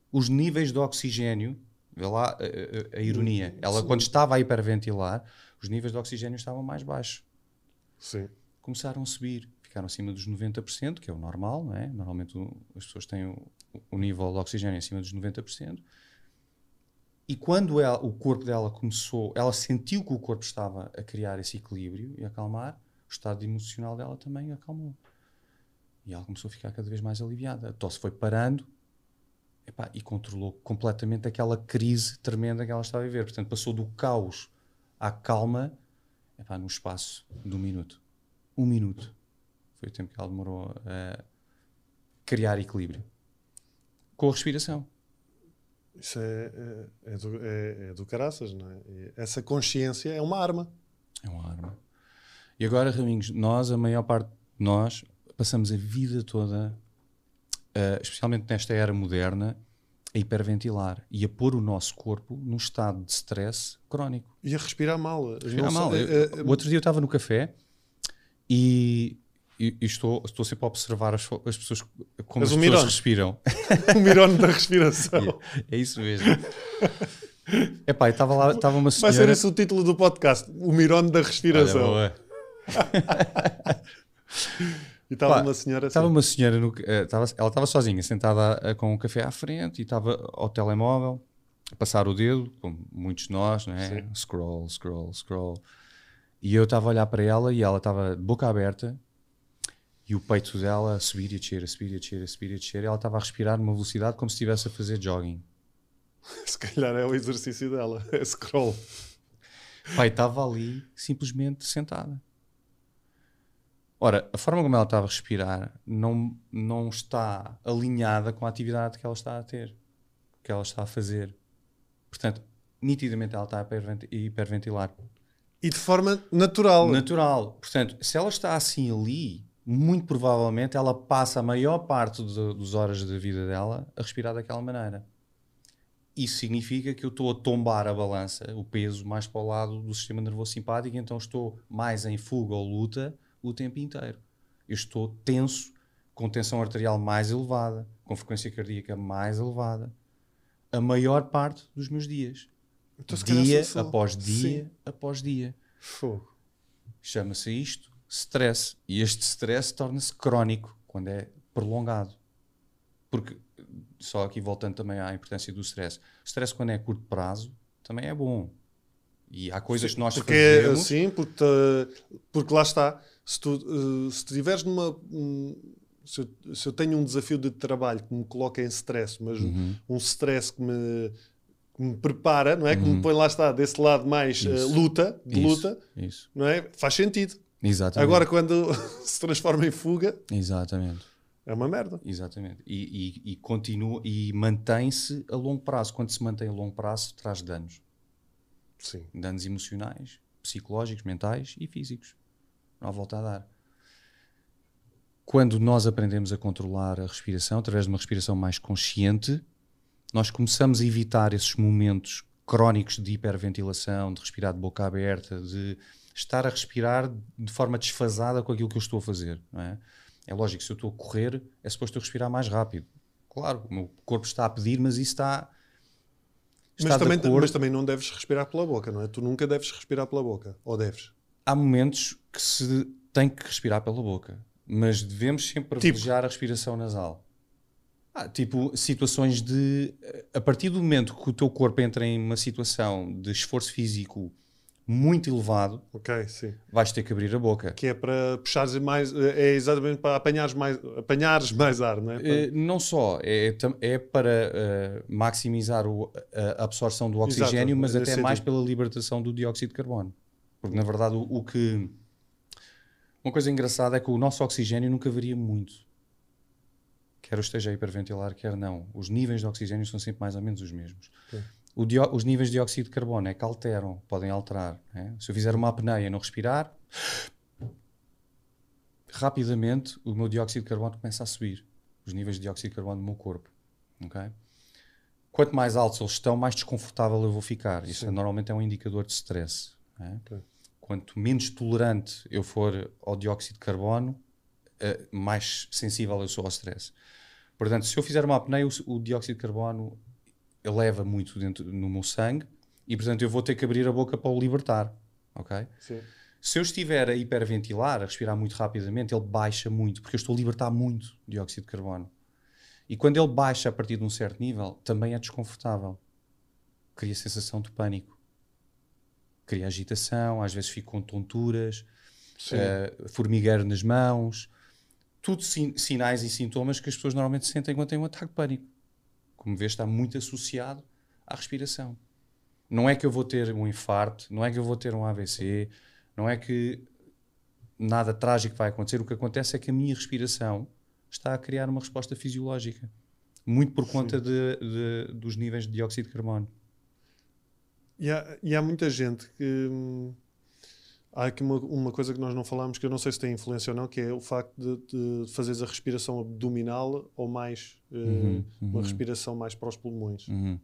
os níveis de oxigênio, vê lá a, a, a ironia, ela quando estava a hiperventilar, os níveis de oxigênio estavam mais baixos. Sim. Começaram a subir, ficaram acima dos noventa por cento, que é o normal, não é? Normalmente o, as pessoas têm o, o nível de oxigênio acima dos noventa por cento. E quando ela, o corpo dela começou, ela sentiu que o corpo estava a criar esse equilíbrio e a acalmar, o estado emocional dela também acalmou. E ela começou a ficar cada vez mais aliviada. A tosse foi parando, epá, e controlou completamente aquela crise tremenda que ela estava a viver. Portanto, passou do caos à calma, epá, no espaço de um minuto. Um minuto. Foi o tempo que ela demorou a criar equilíbrio. Com a respiração. Isso é, é, é, do, é, é do caraças, não é? E essa consciência é uma arma. É uma arma. E agora, Raminhos, nós, a maior parte de nós, passamos a vida toda, uh, especialmente nesta era moderna, a hiperventilar e a pôr o nosso corpo num estado de stress crónico. E a respirar mal. Respirar Não mal. sei, Eu, é, é, o outro dia eu estava no café e, e, e estou, estou sempre a observar as, as pessoas, como És as um pessoas mirone. respiram. O mirone da respiração. Yeah, é isso mesmo. Epá, estava lá, estava uma Vai senhora... ser esse o título do podcast. O mirone da respiração. Olha, E estava Pá, uma senhora assim. Estava uma senhora, no, uh, estava, ela estava sozinha, sentada uh, com um café à frente e estava ao telemóvel, a passar o dedo, como muitos de nós, não é? Sim. Scroll, scroll, scroll. E eu estava a olhar para ela e ela estava de boca aberta e o peito dela a subir e a descer, a subir e a descer, a subir e a descer. E ela estava a respirar numa velocidade como se estivesse a fazer jogging. Se calhar é o exercício dela. É scroll. Pai, estava ali simplesmente sentada. Ora, a forma como ela estava a respirar não, não está alinhada com a atividade que ela está a ter, que ela está a fazer. Portanto, nitidamente ela está a hipervent- hiperventilar. E de forma natural. Natural. Portanto, se ela está assim ali, muito provavelmente ela passa a maior parte do, dos horas da vida dela a respirar daquela maneira. Isso significa que eu estou a tombar a balança, o peso mais para o lado do sistema nervoso simpático, então estou mais em fuga ou luta o tempo inteiro. Eu estou tenso, com tensão arterial mais elevada, com frequência cardíaca mais elevada, a maior parte dos meus dias. Então, se calhar Dia sou- após dia, Sim. após dia. Fogo. Chama-se isto stress. E este stress torna-se crónico quando é prolongado. Porque, só aqui voltando também à importância do stress, stress quando é a curto prazo também é bom. E há coisas que nós Porque é fazemos... assim, porque, te- porque lá está. Se tu eh, se tu estiveres numa. hum, se, eu, se eu tenho um desafio de trabalho que me coloca em stress, mas Uhum. um stress que me, que me prepara, não é? Que Uhum. me põe lá está, desse lado mais eh, Isso. luta, de Isso, luta, Isso. não é? Faz sentido. Exatamente. Agora, quando se transforma em fuga, Exatamente. é uma merda. Exatamente. E, e, e continua e mantém-se a longo prazo. Quando se mantém a longo prazo, traz danos. Sim. Danos emocionais, psicológicos, mentais e físicos. Não há volta a dar. Quando nós aprendemos a controlar a respiração, através de uma respiração mais consciente, nós começamos a evitar esses momentos crónicos de hiperventilação, de respirar de boca aberta, de estar a respirar de forma desfasada com aquilo que eu estou a fazer. Não é? É lógico, se eu estou a correr, é suposto eu respirar mais rápido. Claro, o meu corpo está a pedir, mas isso está... está Mas de também, acordo. mas também não deves respirar pela boca, não é? Tu nunca deves respirar pela boca. Ou deves? Há momentos que se tem que respirar pela boca, mas devemos sempre privilegiar a respiração nasal. Ah, tipo, situações de... A partir do momento que o teu corpo entra em uma situação de esforço físico muito elevado, Ok, sim. vais ter que abrir a boca. Que é para puxares mais... É exatamente para apanhares mais, apanhares mais ar, não é? Para- Eh, não só, é, tam- é para eh, maximizar o- a absorção do oxigênio, Exato, mas nesse até mais sentido. pela libertação do dióxido de carbono. Porque, na verdade, o, o que... Uma coisa engraçada é que o nosso oxigênio nunca varia muito. Quer eu esteja a hiperventilar, quer não. Os níveis de oxigênio são sempre mais ou menos os mesmos. Ok. O dió- os níveis de dióxido de carbono é que alteram, podem alterar. Né? Se eu fizer uma apneia e não respirar, rapidamente o meu dióxido de carbono começa a subir. Os níveis de dióxido de carbono do meu corpo. Okay? Quanto mais altos eles estão, mais desconfortável eu vou ficar. Isso é, Sim. normalmente é um indicador de stress. Né? Ok. Quanto menos tolerante eu for ao dióxido de carbono, eh, mais sensível eu sou ao stress. Portanto, se eu fizer uma apneia, o, o dióxido de carbono eleva muito dentro, no meu sangue e, portanto, eu vou ter que abrir a boca para o libertar. Ok? Sim. Se eu estiver a hiperventilar, a respirar muito rapidamente, ele baixa muito, porque eu estou a libertar muito dióxido de carbono. E quando ele baixa a partir de um certo nível, também é desconfortável. Cria sensação de pânico. Cria agitação, às vezes fico com tonturas, uh, formigueiro nas mãos. Tudo sin- sinais e sintomas que as pessoas normalmente sentem quando têm um ataque de pânico. Como vês, está muito associado à respiração. Não é que eu vou ter um infarto, não é que eu vou ter um A V C, não é que nada trágico vai acontecer. O que acontece é que a minha respiração está a criar uma resposta fisiológica. Muito por conta de, de, dos níveis de dióxido de carbono. E há, e há muita gente que... Hum, há aqui uma, uma coisa que nós não falámos, que eu não sei se tem influência ou não, que é o facto de, de fazeres a respiração abdominal ou mais uh, Uhum, uhum. uma respiração mais para os pulmões. Uhum.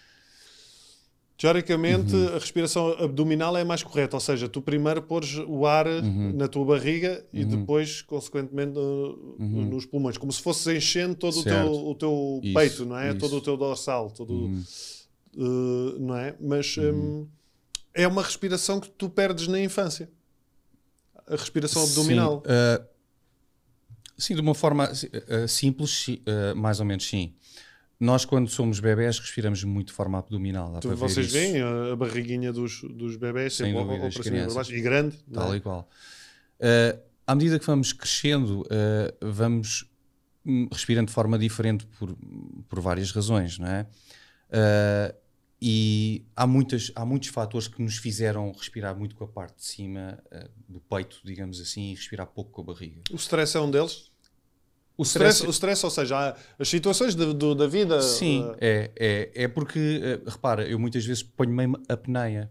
Teoricamente, Uhum. a respiração abdominal é mais correta, ou seja, tu primeiro pôres o ar Uhum. na tua barriga e Uhum. depois, consequentemente, uh, Uhum. nos pulmões, como se fosse enchendo todo o Certo. teu, o teu Isso, peito, não é? isso. Todo o teu dorsal, todo, Uhum. uh, não é? Mas Uhum. um, é uma respiração que tu perdes na infância. A respiração abdominal. Sim, uh, sim de uma forma uh, simples, sim, uh, mais ou menos sim. Nós, quando somos bebés, respiramos muito de forma abdominal. Dá Tu, para ver vocês isso. veem a, a barriguinha dos, dos bebés, Sem sempre ou, dúvida, ou as para cima e para crianças. baixo, e grande. não Tal é? e qual. Uh, à medida que vamos crescendo, uh, vamos hum, respirando de forma diferente por, por várias razões, não é? Uh, e há, muitas, há muitos fatores que nos fizeram respirar muito com a parte de cima uh, do peito, digamos assim, e respirar pouco com a barriga. O stress é um deles? O O stress, o stress, ou seja, há as situações de, de, da vida... Sim, uh, é, é, é porque, uh, repara, eu muitas vezes ponho-me em apneia.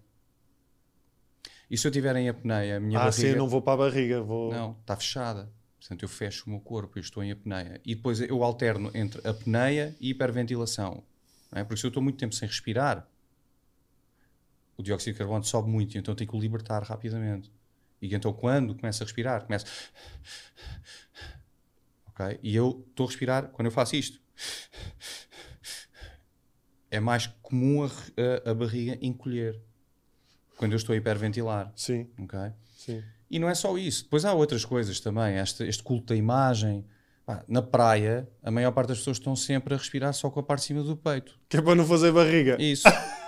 E se eu tiver em apneia, a minha ah, barriga... sim, eu não vou para a barriga, vou... Não, está fechada. Portanto, eu fecho o meu corpo, eu estou em apneia. E depois eu alterno entre apneia e hiperventilação. Não é? Porque se eu estou muito tempo sem respirar, o dióxido de carbono sobe muito, e então tenho que o libertar rapidamente. E então quando começo a respirar, começo... Okay? E eu estou a respirar, quando eu faço isto, é mais comum a, a, a barriga encolher. Quando eu estou a hiperventilar. Sim, Okay? sim. E não é só isso. Depois há outras coisas também. Este, este culto da imagem. Pá, na praia, a maior parte das pessoas estão sempre a respirar só com a parte de cima do peito. Que é para não fazer barriga. Isso.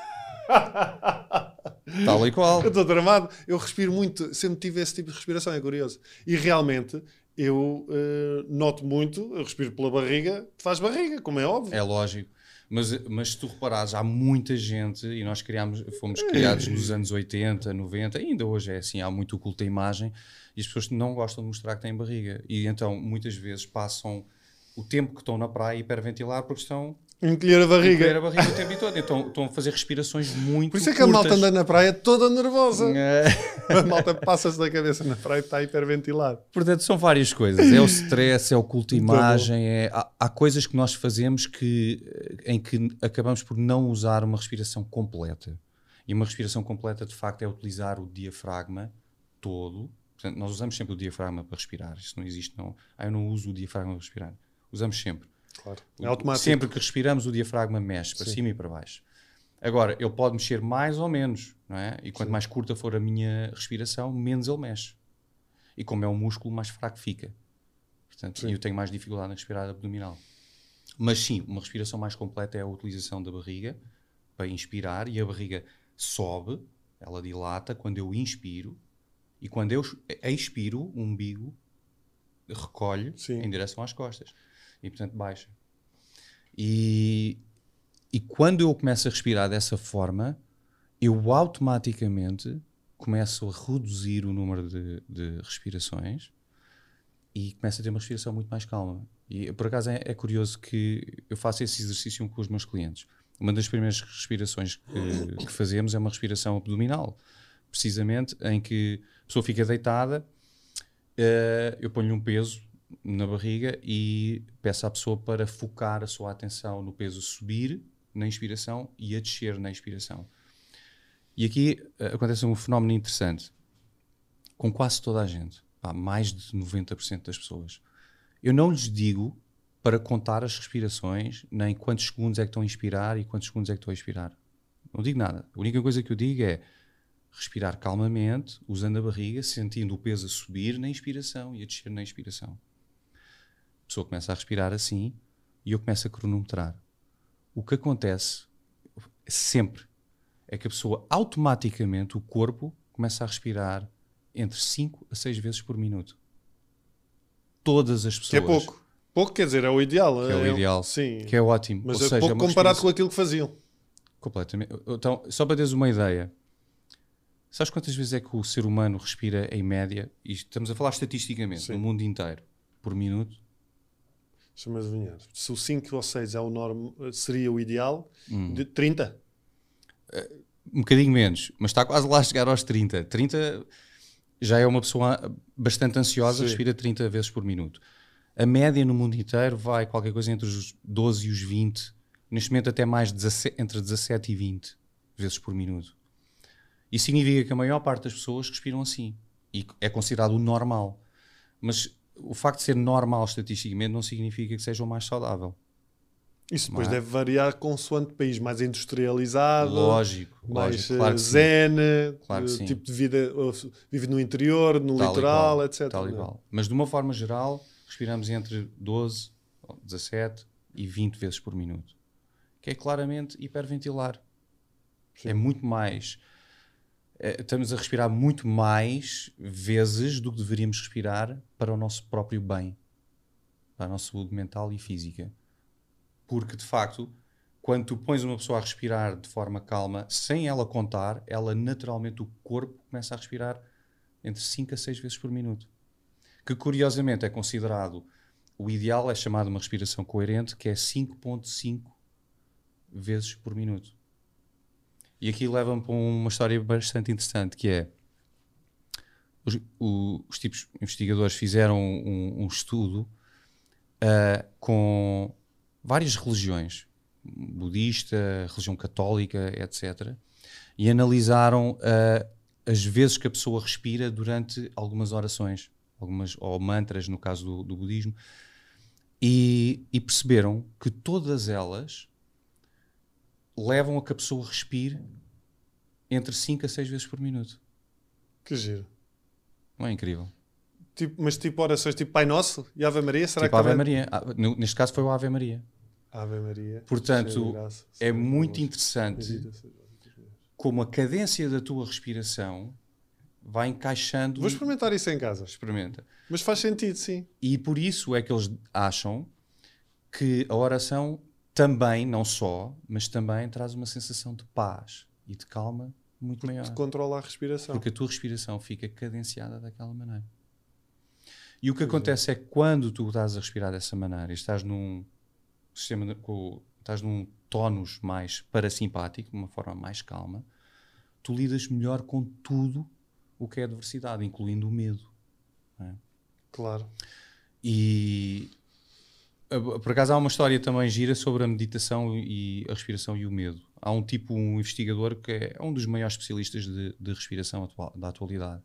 Tal e qual. Eu estou tramado. Eu respiro muito. Sempre tive esse tipo de respiração, é curioso. E realmente, eu uh, noto muito, eu respiro pela barriga, faz barriga, como é óbvio. É lógico. Mas, mas se tu reparares, há muita gente, e nós criámos, fomos criados nos anos oitenta, noventa, ainda hoje é assim, há muito o culto da imagem, e as pessoas não gostam de mostrar que têm barriga. E então, muitas vezes, passam o tempo que estão na praia a hiperventilar porque estão Encolher a a barriga. encolher a barriga o tempo todo. Então, estão a fazer respirações muito Por isso é que curtas. a malta anda na praia toda nervosa. É. A malta passa-se da cabeça na praia e está a hiperventilar. Portanto, são várias coisas. É o stress, é o culto de Muito imagem, é, há, há coisas que nós fazemos que, em que acabamos por não usar uma respiração completa. E uma respiração completa, de facto, é utilizar o diafragma todo. Portanto, nós usamos sempre o diafragma para respirar. Isso não existe, não. Ah, eu não uso o diafragma para respirar. Usamos sempre. Claro. É automático. Sempre que respiramos, o diafragma mexe para Sim. cima e para baixo. Agora, ele pode mexer mais ou menos, não é? E quanto Sim. mais curta for a minha respiração, menos ele mexe. E como é um músculo, mais fraco fica. Portanto, Sim. eu tenho mais dificuldade na respirada abdominal. Mas sim, uma respiração mais completa é a utilização da barriga para inspirar, e a barriga sobe, ela dilata quando eu inspiro, e quando eu expiro, o umbigo recolhe Sim. em direção às costas. E portanto baixa. E, e quando eu começo a respirar dessa forma, eu automaticamente começo a reduzir o número de, de respirações e começo a ter uma respiração muito mais calma. E por acaso é, é curioso que eu faço esse exercício com os meus clientes. Uma das primeiras respirações que, que fazemos é uma respiração abdominal, precisamente em que a pessoa fica deitada, uh, eu ponho um peso na barriga e peço à pessoa para focar a sua atenção no peso subir na inspiração e a descer na expiração. E aqui uh, acontece um fenómeno interessante com quase toda a gente, pá, mais de noventa por cento das pessoas. Eu não lhes digo para contar as respirações, nem quantos segundos é que estão a inspirar e quantos segundos é que estão a expirar. Não digo nada. A única coisa que eu digo é respirar calmamente, usando a barriga, sentindo o peso a subir na inspiração e a descer na expiração. A pessoa começa a respirar assim e eu começo a cronometrar. O que acontece sempre é que a pessoa automaticamente, o corpo, começa a respirar entre cinco a seis vezes por minuto. Todas as pessoas. Que é pouco. Pouco quer dizer, é o ideal. Que é o ideal. Sim. Que é ótimo. Mas Ou é seja, pouco é uma comparado respiração- com aquilo que faziam. Completamente. Então, só para teres uma ideia, sabes quantas vezes é que o ser humano respira em média, e estamos a falar estatisticamente, Sim. no mundo inteiro, por minuto? Deixa-me adivinhar. Se o cinco ou seis é o norm, seria o ideal, Hum. de trinta. Um bocadinho menos, mas está quase lá a chegar aos trinta. trinta já é uma pessoa bastante ansiosa, Sim. respira trinta vezes por minuto. A média no mundo inteiro vai qualquer coisa entre os doze e os vinte, neste momento até mais dezassete, entre dezassete e vinte vezes por minuto. Isso significa que a maior parte das pessoas respiram assim, e é considerado o normal. Mas o facto de ser normal estatisticamente não significa que seja o mais saudável. Isso depois Não é? deve variar consoante país mais industrializado, Lógico, mais lógico, claro eh, que sim. zen, Claro que eh, sim. tipo de vida, eh, vive no interior, no Tal e litoral, qual, etcétera. tal e não é? qual. Mas de uma forma geral, respiramos entre doze, dezassete e vinte vezes por minuto. Que é claramente hiperventilar. Sim. É muito mais. é, estamos a respirar muito mais vezes do que deveríamos respirar para o nosso próprio bem, para a nossa saúde mental e física. Porque, de facto, quando tu pões uma pessoa a respirar de forma calma, sem ela contar, ela naturalmente, o corpo começa a respirar entre cinco a seis vezes por minuto. Que, curiosamente, é considerado, o ideal é chamado uma respiração coerente, que é cinco vírgula cinco vezes por minuto. E aqui leva-me para uma história bastante interessante, que é, os, o, os tipos investigadores fizeram um, um estudo uh, com várias religiões, budista, religião católica, etcétera, e analisaram uh, as vezes que a pessoa respira durante algumas orações, algumas, ou mantras, no caso do, do budismo, e, e perceberam que todas elas levam a que a pessoa respire entre cinco a seis vezes por minuto. Que giro. Não é incrível? Tipo, mas tipo orações tipo Pai Nosso e Ave Maria, será Tipo que Ave também... Maria. Ah, no- neste caso foi o Ave Maria. Ave Maria. cheia Portanto, de graça, é Senhor muito convosco. interessante Bendita seja o Deus meu. como a cadência da tua respiração vai encaixando. Vou experimentar isso em casa. Experimenta. Mas faz sentido, sim. E por isso é que eles acham que a oração também, não só, mas também traz uma sensação de paz e de calma muito maior. Controla a respiração. Porque a tua respiração fica cadenciada daquela maneira. E o que acontece é que quando tu estás a respirar dessa maneira e estás num sistema, de, com, estás num tónus mais parasimpático, de uma forma mais calma, tu lidas melhor com tudo o que é adversidade, incluindo o medo. Não é? Claro. E a- por acaso há uma história também gira sobre a meditação e a respiração e o medo. Há um tipo, um investigador que é um dos maiores especialistas de, de respiração atual, da atualidade.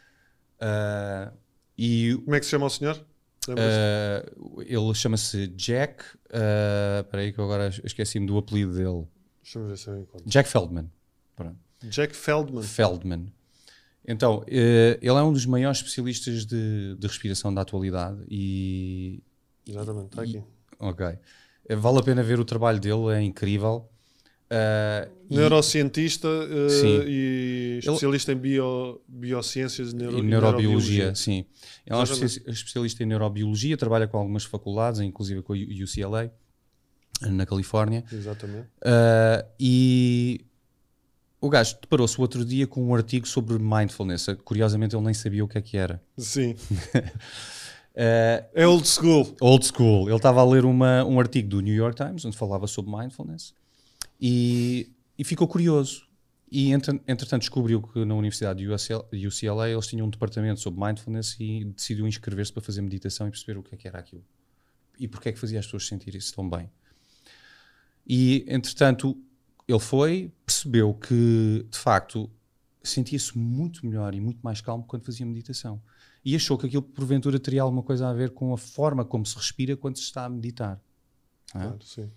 Ah, e Como é que se chama o senhor? Lembras-te? Uh, ele chama-se Jack. Uh, espera aí que eu agora esqueci-me do apelido dele. Deixa-me ver se eu encontro. Jack Feldman. Pronto. Jack Feldman. Feldman. Então, uh, ele é um dos maiores especialistas de, de respiração da atualidade e. Exatamente, está e- aqui. Ok. Uh, Vale a pena ver o trabalho dele, é incrível. Uh, e- Neurocientista eh, Sim. e especialista em bio, biociências neuro, e e neurobiologia, sim. Ele é um Exatamente. espe- especialista em neurobiologia, trabalha com algumas faculdades, inclusive com a U C L A, na Califórnia. Exatamente. Uh, e o gajo deparou-se o outro dia com um artigo sobre mindfulness. Curiosamente, ele nem sabia o que é que era. Sim. Uh, É old school. old school. Ele estava a ler uma, um artigo do New York Times onde falava sobre mindfulness e, e ficou curioso. E entre- entretanto descobriu que na Universidade de U C L A eles tinham um departamento sobre mindfulness e decidiu inscrever-se para fazer meditação e perceber o que é que era aquilo. E porque é que fazia as pessoas sentirem-se tão bem. E entretanto ele foi, percebeu que de facto sentia-se muito melhor e muito mais calmo quando fazia meditação. E achou que aquilo, porventura, teria alguma coisa a ver com a forma como se respira quando se está a meditar. Claro, sim.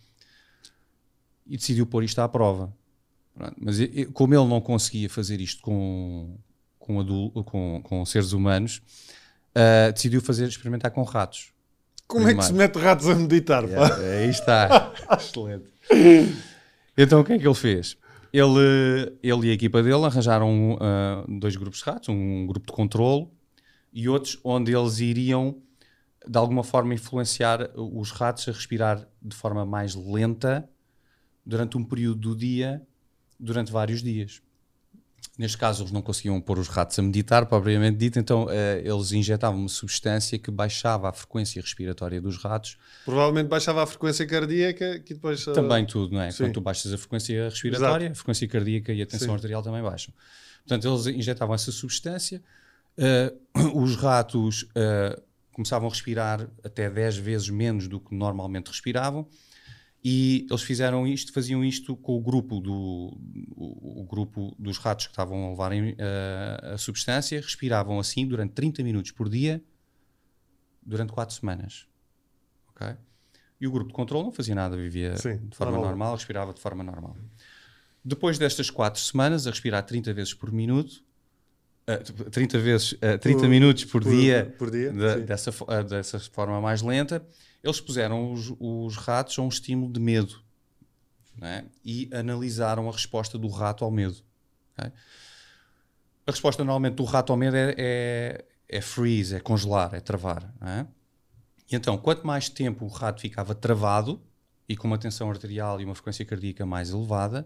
E decidiu pôr isto à prova. Pronto. Mas eu, como ele não conseguia fazer isto com, com, adulto, com, com seres humanos, uh, decidiu fazer, experimentar com ratos. Como primeiro. É que se mete ratos a meditar? Yeah, pá? Aí está. Excelente. Então o que é que ele fez? Ele, ele e a equipa dele arranjaram uh, dois grupos de ratos, um grupo de controlo e outros onde eles iriam de alguma forma influenciar os ratos a respirar de forma mais lenta durante um período do dia, durante vários dias. Neste caso, eles não conseguiam pôr os ratos a meditar, propriamente dito, então uh, eles injetavam uma substância que baixava a frequência respiratória dos ratos. Provavelmente baixava a frequência cardíaca, que depois... Uh... Também tudo, não é? Sim. Quando tu baixas a frequência respiratória, Exato. A frequência cardíaca e a tensão Sim. arterial também baixam. Portanto, eles injetavam essa substância, uh, os ratos uh, começavam a respirar até dez vezes menos do que normalmente respiravam, e eles fizeram isto, faziam isto com o grupo, do, o, o grupo dos ratos que estavam a levarem uh, a substância, respiravam assim durante trinta minutos por dia, durante quatro semanas. Ok? E o grupo de controle não fazia nada, vivia Sim, de forma normal. normal, respirava de forma normal. Depois destas quatro semanas, a respirar trinta vezes por minuto, uh, trinta, vezes, uh, trinta por, minutos por, por dia, por dia de, dessa, uh, dessa forma mais lenta, eles puseram os, os ratos a um estímulo de medo, não é? E analisaram a resposta do rato ao medo. Okay? A resposta normalmente do rato ao medo é, é, é freeze, é congelar, é travar. Não é? E então, quanto mais tempo o rato ficava travado e com uma tensão arterial e uma frequência cardíaca mais elevada,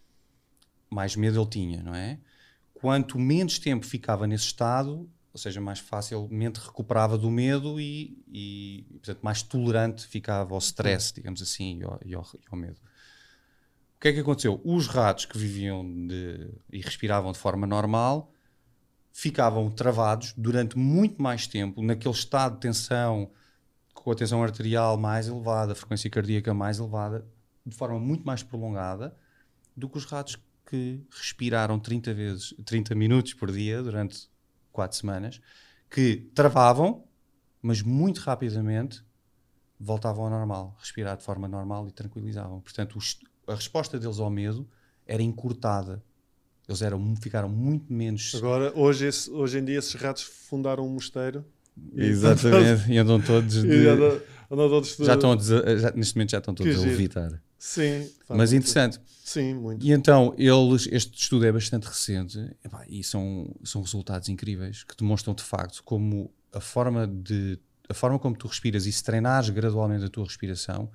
mais medo ele tinha, não é? Quanto menos tempo ficava nesse estado, ou seja, mais facilmente recuperava do medo e, e portanto, mais tolerante ficava ao stress, digamos assim, e ao, e, ao, e ao medo. O que é que aconteceu? Os ratos que viviam de, e respiravam de forma normal ficavam travados durante muito mais tempo, naquele estado de tensão, com a tensão arterial mais elevada, a frequência cardíaca mais elevada, de forma muito mais prolongada do que os ratos que respiraram trinta vezes, trinta minutos por dia durante quatro semanas, que travavam, mas muito rapidamente voltavam ao normal, respirar de forma normal e tranquilizavam. Portanto, os, a resposta deles ao medo era encurtada. Eles eram, ficaram muito menos... Agora, hoje, esse, hoje em dia, esses ratos fundaram um mosteiro. Exatamente, e andam todos de... andam, andam todos de... Já estão a des... já, neste momento já estão todos a levitar. Sim. Mas interessante. Sim, muito. E então, eles, este estudo é bastante recente, epá, e são, são resultados incríveis que demonstram de facto como a forma, de, a forma como tu respiras e se treinares gradualmente a tua respiração,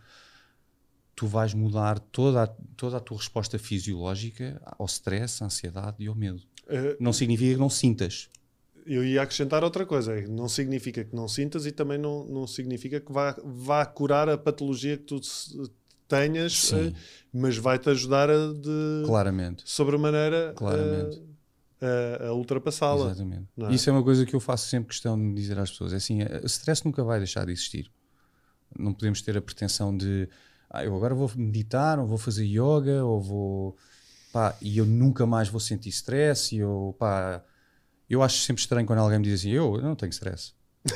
tu vais mudar toda a, toda a tua resposta fisiológica ao stress, à ansiedade e ao medo. Uh, não significa que não sintas. Eu ia acrescentar outra coisa, não significa que não sintas e também não, não significa que vá, vá curar a patologia que tu tenhas, uh, mas vai-te ajudar a de Claramente. sobremaneira Claramente. a, a, a ultrapassá-la. Exatamente. Não é? Isso é uma coisa que eu faço sempre questão de dizer às pessoas. É assim, o stress nunca vai deixar de existir. Não podemos ter a pretensão de ah, eu agora vou meditar, ou vou fazer yoga, ou vou... Pá, e eu nunca mais vou sentir stress, e eu... Pá, eu acho sempre estranho quando alguém me diz assim, eu, eu não tenho stress.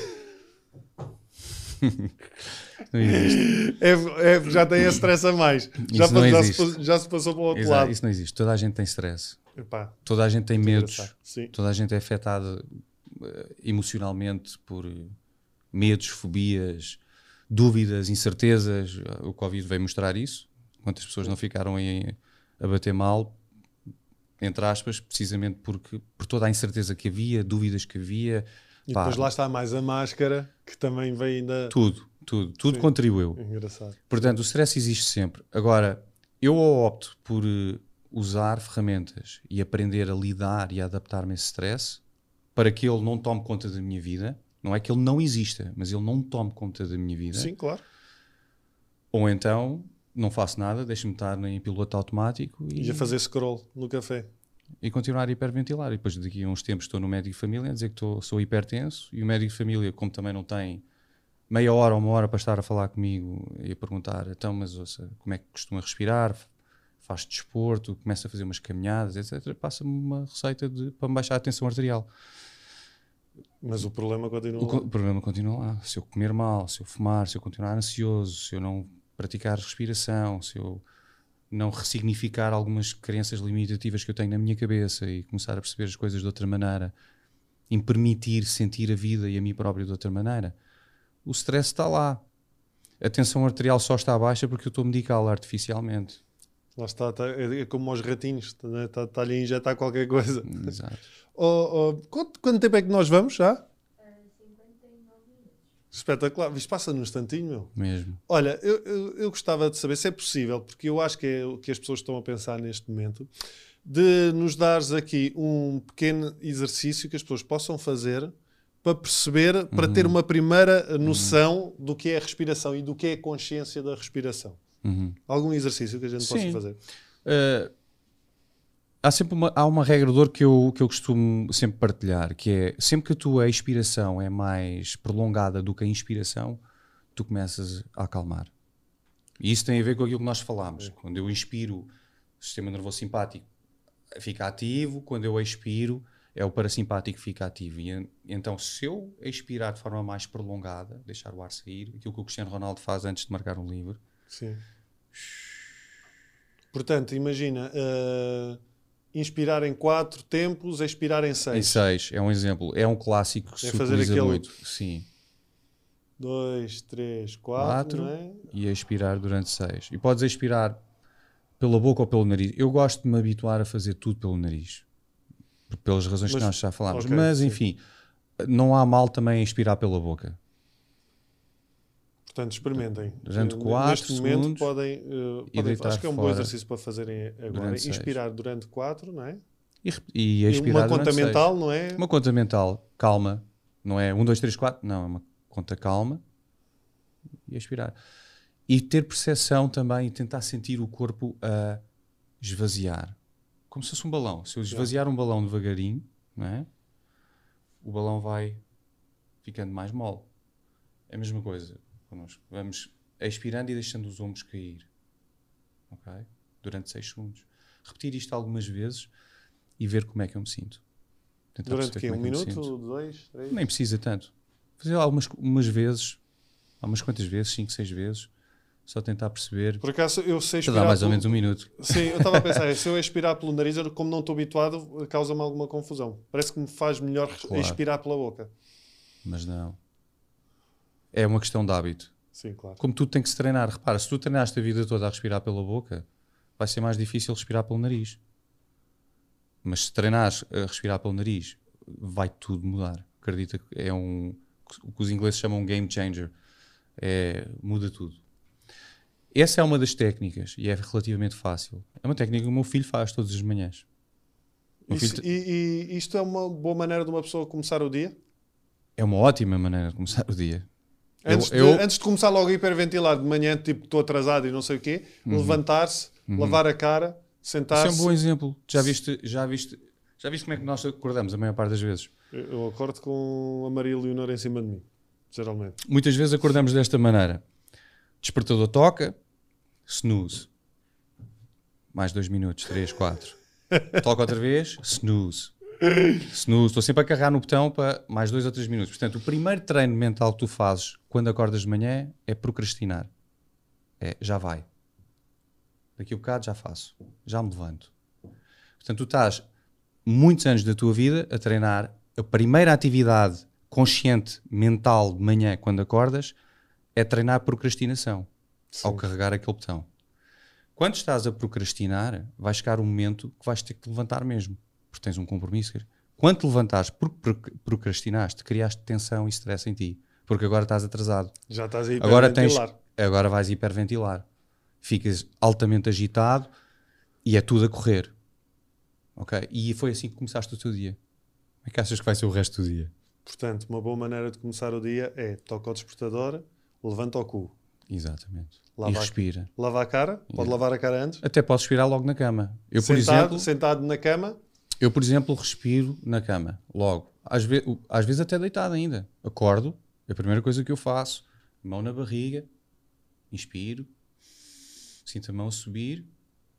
Não existe. É, é, já tem esse stress a mais. Já, já, se, já se passou para o outro Exato, lado. Isso não existe. Toda a gente tem stress. Epá, toda a gente tem medos. Sim. Toda a gente é afetada uh, emocionalmente por uh, medos, fobias, dúvidas, incertezas. O Covid veio mostrar isso. Quantas pessoas não ficaram aí a bater mal, entre aspas, precisamente porque, por toda a incerteza que havia, dúvidas que havia. E pá, depois lá está mais a máscara, que também vem ainda... Tudo, tudo, tudo Sim. contribuiu. Engraçado. Portanto, o stress existe sempre. Agora, eu opto por uh, usar ferramentas e aprender a lidar e a adaptar-me a esse stress para que ele não tome conta da minha vida. Não é que ele não exista, mas ele não tome conta da minha vida. Sim, claro. Ou então, não faço nada, deixo-me estar em piloto automático e... E a fazer scroll no café. E continuar a hiperventilar. E depois daqui a uns tempos estou no médico de família a dizer que estou, sou hipertenso, e o médico de família, como também não tem meia hora ou uma hora para estar a falar comigo e a perguntar, então, mas ouça, como é que costuma respirar? faz desporto, começa a fazer umas caminhadas, etcétera, passa-me uma receita de, para me baixar a tensão arterial. Mas o problema continua O, lá. co- o problema continua lá. Se eu comer mal, se eu fumar, se eu continuar ansioso, se eu não praticar respiração, se eu não ressignificar algumas crenças limitativas que eu tenho na minha cabeça e começar a perceber as coisas de outra maneira, em permitir sentir a vida e a mim próprio de outra maneira, o stress está lá. A tensão arterial só está baixa porque eu estou a medicá-la artificialmente. Lá está, tá, é, é como aos ratinhos, está né? tá, tá ali a injetar qualquer coisa. Exato. Oh, oh, quanto, quanto tempo é que nós vamos já? Espetacular, isto passa num instantinho, meu. Mesmo. Olha, eu, eu, eu gostava de saber se é possível, porque eu acho que é o que as pessoas estão a pensar neste momento, de nos dares aqui um pequeno exercício que as pessoas possam fazer para perceber, para Uhum. ter uma primeira noção uhum. do que é a respiração e do que é a consciência da respiração. Uhum. Algum exercício que a gente Sim. possa fazer? Uh, há sempre uma, há uma regra de ouro que eu, que eu costumo sempre partilhar, que é sempre que a tua expiração é mais prolongada do que a inspiração, tu começas a acalmar. E isso tem a ver com aquilo que nós falámos. É. Quando eu inspiro, o sistema nervoso simpático fica ativo, quando eu expiro, é o parasimpático que fica ativo. E então, se eu expirar de forma mais prolongada, deixar o ar sair, aquilo que o Cristiano Ronaldo faz antes de marcar um livro. Sim. Portanto, imagina, uh, inspirar em quatro tempos, expirar em seis. Em seis, é um exemplo. É um clássico que é se fazer utiliza aquele... muito. Sim. Dois, três, quatro, quatro não é? E expirar durante seis. E podes expirar pela boca ou pelo nariz. Eu gosto de me habituar a fazer tudo pelo nariz. Pelas razões Mas, que nós já falámos. okay, Mas, sim. enfim, não há mal também em expirar pela boca. Portanto, experimentem. Durante quatro Neste momento segundos podem, uh, e podem deitar acho que é um bom fora exercício para fazerem agora. durante Inspirar seis. durante quatro, não é? E, e E expirar uma conta durante mental, seis. não é? Uma conta mental, calma. Não é um, dois, três, quatro. Não, é uma conta calma. E expirar. E ter percepção também e tentar sentir o corpo a esvaziar. Como se fosse um balão. Se eu esvaziar um balão devagarinho, não é? O balão vai ficando mais mole. É a mesma coisa connosco. Vamos expirando e deixando os ombros cair. Ok? Durante seis segundos. Repetir isto algumas vezes e ver como é que eu me sinto. Tentar Durante quê? Um como é que eu me minuto? sinto. Dois? Três? Nem precisa tanto. Fazer algumas umas vezes, algumas quantas vezes, cinco, seis vezes, só tentar perceber. Por acaso eu sei Para expirar. dar mais ou pelo- menos um minuto. Sim, eu estava a pensar, se eu expirar pelo nariz, eu, como não estou habituado, causa-me alguma confusão. Parece que me faz melhor Claro. expirar pela boca. Mas não. É uma questão de hábito. Sim, claro. Como tudo tem que se treinar. Repara, se tu treinaste a vida toda a respirar pela boca, vai ser mais difícil respirar pelo nariz. Mas se treinares a respirar pelo nariz, vai tudo mudar. Acredita que é um... o que os ingleses chamam um game changer. É, muda tudo. Essa é uma das técnicas e é relativamente fácil. É uma técnica que o meu filho faz todas as manhãs. O meu Isso- filho te- e, e isto é uma boa maneira de uma pessoa começar o dia? É uma ótima maneira de começar o dia. Antes, Eu- eu- de, antes de começar logo a hiperventilar de manhã, tipo, estou atrasado e não sei o quê, levantar-se, lavar a cara, Isso é sentar-se. um bom exemplo. Já viste, já viste, já viste como é que nós acordamos a maior parte das vezes? Eu eu acordo com a Maria Leonor em cima de mim, geralmente. Muitas vezes acordamos desta maneira. Despertador toca, snooze. Mais dois minutos, três, quatro. Toca outra vez, snooze. Snooze. Estou sempre a carregar no botão para mais dois ou três minutos. Portanto, o primeiro treino mental que tu fazes quando acordas de manhã é procrastinar. É, já vai. Daqui a bocado já faço. Já me levanto. Portanto, tu estás muitos anos da tua vida a treinar a primeira atividade consciente, mental, de manhã, quando acordas, é treinar a procrastinação. Ao carregar aquele botão. Quando estás a procrastinar, vai chegar um momento que vais ter que te levantar mesmo. Porque tens um compromisso. Quando te levantares porque pro- procrastinaste, criaste tensão e stress em ti. Porque agora estás atrasado. Já estás aí Agora, tens, hiperventilar. agora vais hiperventilar. Ficas altamente agitado e é tudo a correr. Ok? E foi assim que começaste o teu dia. Como é que achas que vai ser o resto do dia? Portanto, uma boa maneira de começar o dia é toca ao despertador, levanta o cu. Exatamente. Lava e a- respira. Lava a cara, pode lavar a cara antes. Até podes respirar logo na cama. Eu, por sentado, exemplo, sentado na cama, eu, por exemplo, respiro na cama, logo. Às, ve às vezes até deitado ainda. Acordo, a primeira coisa que eu faço, mão na barriga, inspiro, sinto a mão subir,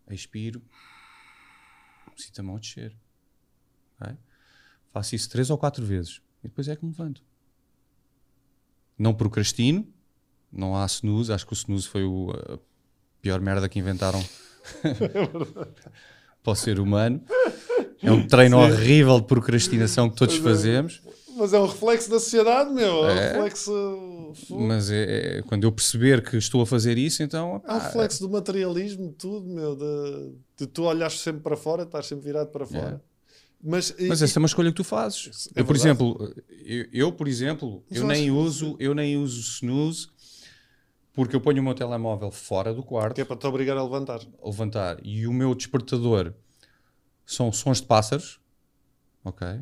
expiro, sinto a mão a descer. Okay? Faço isso três ou quatro vezes e depois é que me levanto. Não procrastino, não há snooze, acho que o snooze foi o, a pior merda que inventaram para o ser humano. É um treino Sim. horrível de procrastinação que todos mas fazemos. É, mas é um reflexo da sociedade, meu. É, é um reflexo... Mas é, é, quando eu perceber que estou a fazer isso, então... É um reflexo do materialismo, tudo, meu. De, de tu olhares sempre para fora, estás sempre virado para fora. É. Mas, Mas e, essa é uma escolha que tu fazes. É eu, por exemplo, eu, eu, por exemplo, eu nem, uso, eu nem uso snooze porque eu ponho o meu telemóvel fora do quarto. Que é para te obrigar a levantar. A levantar. E o meu despertador são sons de pássaros, ok? Uh,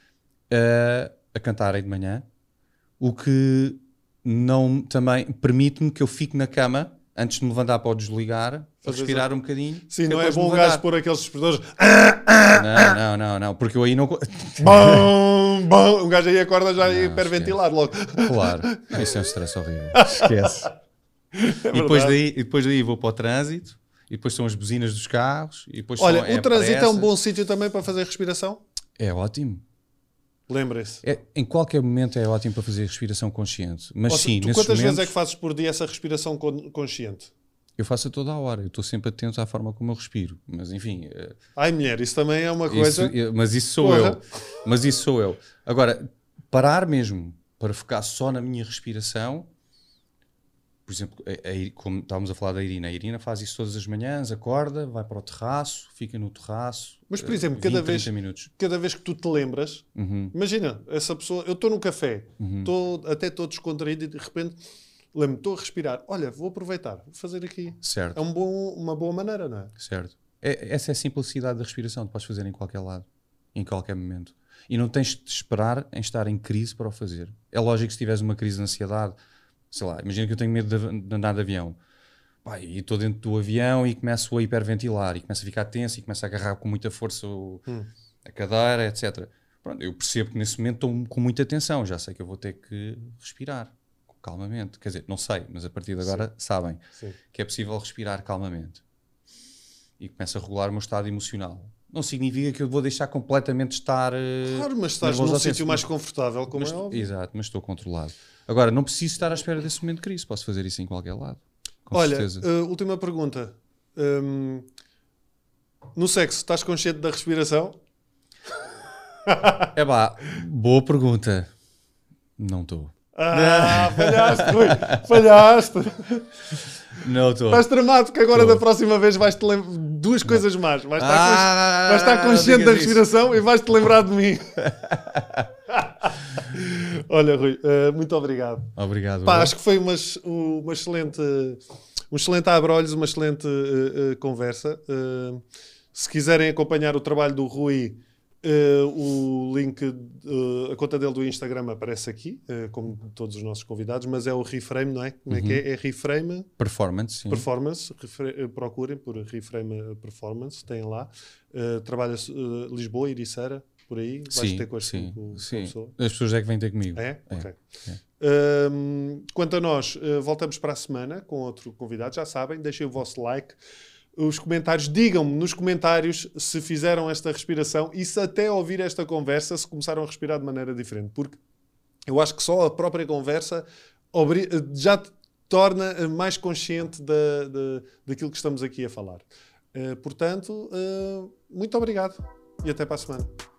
a cantarem de manhã. O que não também permite-me que eu fique na cama antes de me levantar para o desligar, para respirar exatamente. um bocadinho. Sim, não é bom o gajo pôr aqueles despertadores. Não, não, não, não, porque eu aí não. Bom, bom, um gajo aí acorda já e hiperventilar logo. Claro, isso é um stress horrível. Esquece. É e, depois daí, e depois daí vou para o trânsito, e depois são as buzinas dos carros. E depois Olha, são, o é trânsito pressa. é um bom sítio também para fazer respiração? É ótimo. Lembrem-se. É, em qualquer momento é ótimo para fazer respiração consciente. Mas seja, sim, tu nesses quantas momentos, vezes é que fazes por dia essa respiração consciente? Eu faço a toda a hora. Eu estou sempre atento à forma como eu respiro. Mas enfim... Ai, mulher, isso também é uma coisa... Isso, mas isso sou Porra. eu. Mas isso sou eu. Agora, parar mesmo para focar só na minha respiração... Por exemplo, a, a, como estávamos a falar da Irina, a Irina faz isso todas as manhãs, acorda, vai para o terraço, fica no terraço. Mas, por exemplo, vinte, cada, vez, cada vez que tu te lembras, uhum. imagina, essa pessoa, eu estou no café, uhum. tô, até estou descontraído e de repente lembro-me, estou a respirar. Olha, vou aproveitar, vou fazer aqui. Certo. É um bom, uma boa maneira, não é? Certo. É, essa é a simplicidade da respiração, tu podes fazer em qualquer lado, em qualquer momento. E não tens de esperar em estar em crise para o fazer. É lógico que se tiveres uma crise de ansiedade, sei lá, imagina que eu tenho medo de, de andar de avião. Pá, e estou dentro do avião e começo a hiperventilar e começo a ficar tenso e começo a agarrar com muita força o, hum. a cadeira, etcétera. Pronto, eu percebo que nesse momento estou com muita tensão, já sei que eu vou ter que respirar calmamente. Quer dizer, não sei, mas a partir de agora Sim. sabem Sim. que é possível respirar calmamente. E começo a regular o meu estado emocional. Não significa que eu vou deixar completamente estar... Claro, mas estás num sítio mais confortável, como mas, é óbvio. Exato, mas estou controlado. Agora, não preciso estar à espera desse momento de crise. Posso fazer isso em qualquer lado. Com Olha, certeza. Uh, última pergunta. Um, no sexo, estás consciente da respiração? É pá, boa pergunta. Não estou. Ah, falhaste, Rui. Falhaste. Não estou. Estás tramado porque agora tô. Da próxima vez vais-te lembrar duas coisas não. mais. Vais estar, ah, vais estar consciente da respiração isso. E vais-te lembrar de mim. Olha, Rui, uh, muito obrigado. Obrigado. Pá, acho que foi uma, uma excelente, um excelente abrolhos, uma excelente uh, uh, conversa. Uh, se quiserem acompanhar o trabalho do Rui, uh, o link, uh, a conta dele do Instagram aparece aqui, uh, como todos os nossos convidados, mas é o Reframe, não é? Como é uhum. que é? É Reframe... Performance, sim. Performance. Refre- procurem por Reframe Performance, tem lá. Uh, trabalha uh, Lisboa, Ericeira. Por aí, vais sim, ter com, este, sim, com, com sim. a pessoa. As pessoas é que vêm ter comigo. É? é Ok. É. Um, quanto a nós, uh, voltamos para a semana com outro convidado. Já sabem, deixem o vosso like. Os comentários, digam-me nos comentários se fizeram esta respiração e se até ouvir esta conversa se começaram a respirar de maneira diferente. Porque eu acho que só a própria conversa já te torna mais consciente da, da, daquilo que estamos aqui a falar. Uh, portanto, uh, muito obrigado e até para a semana.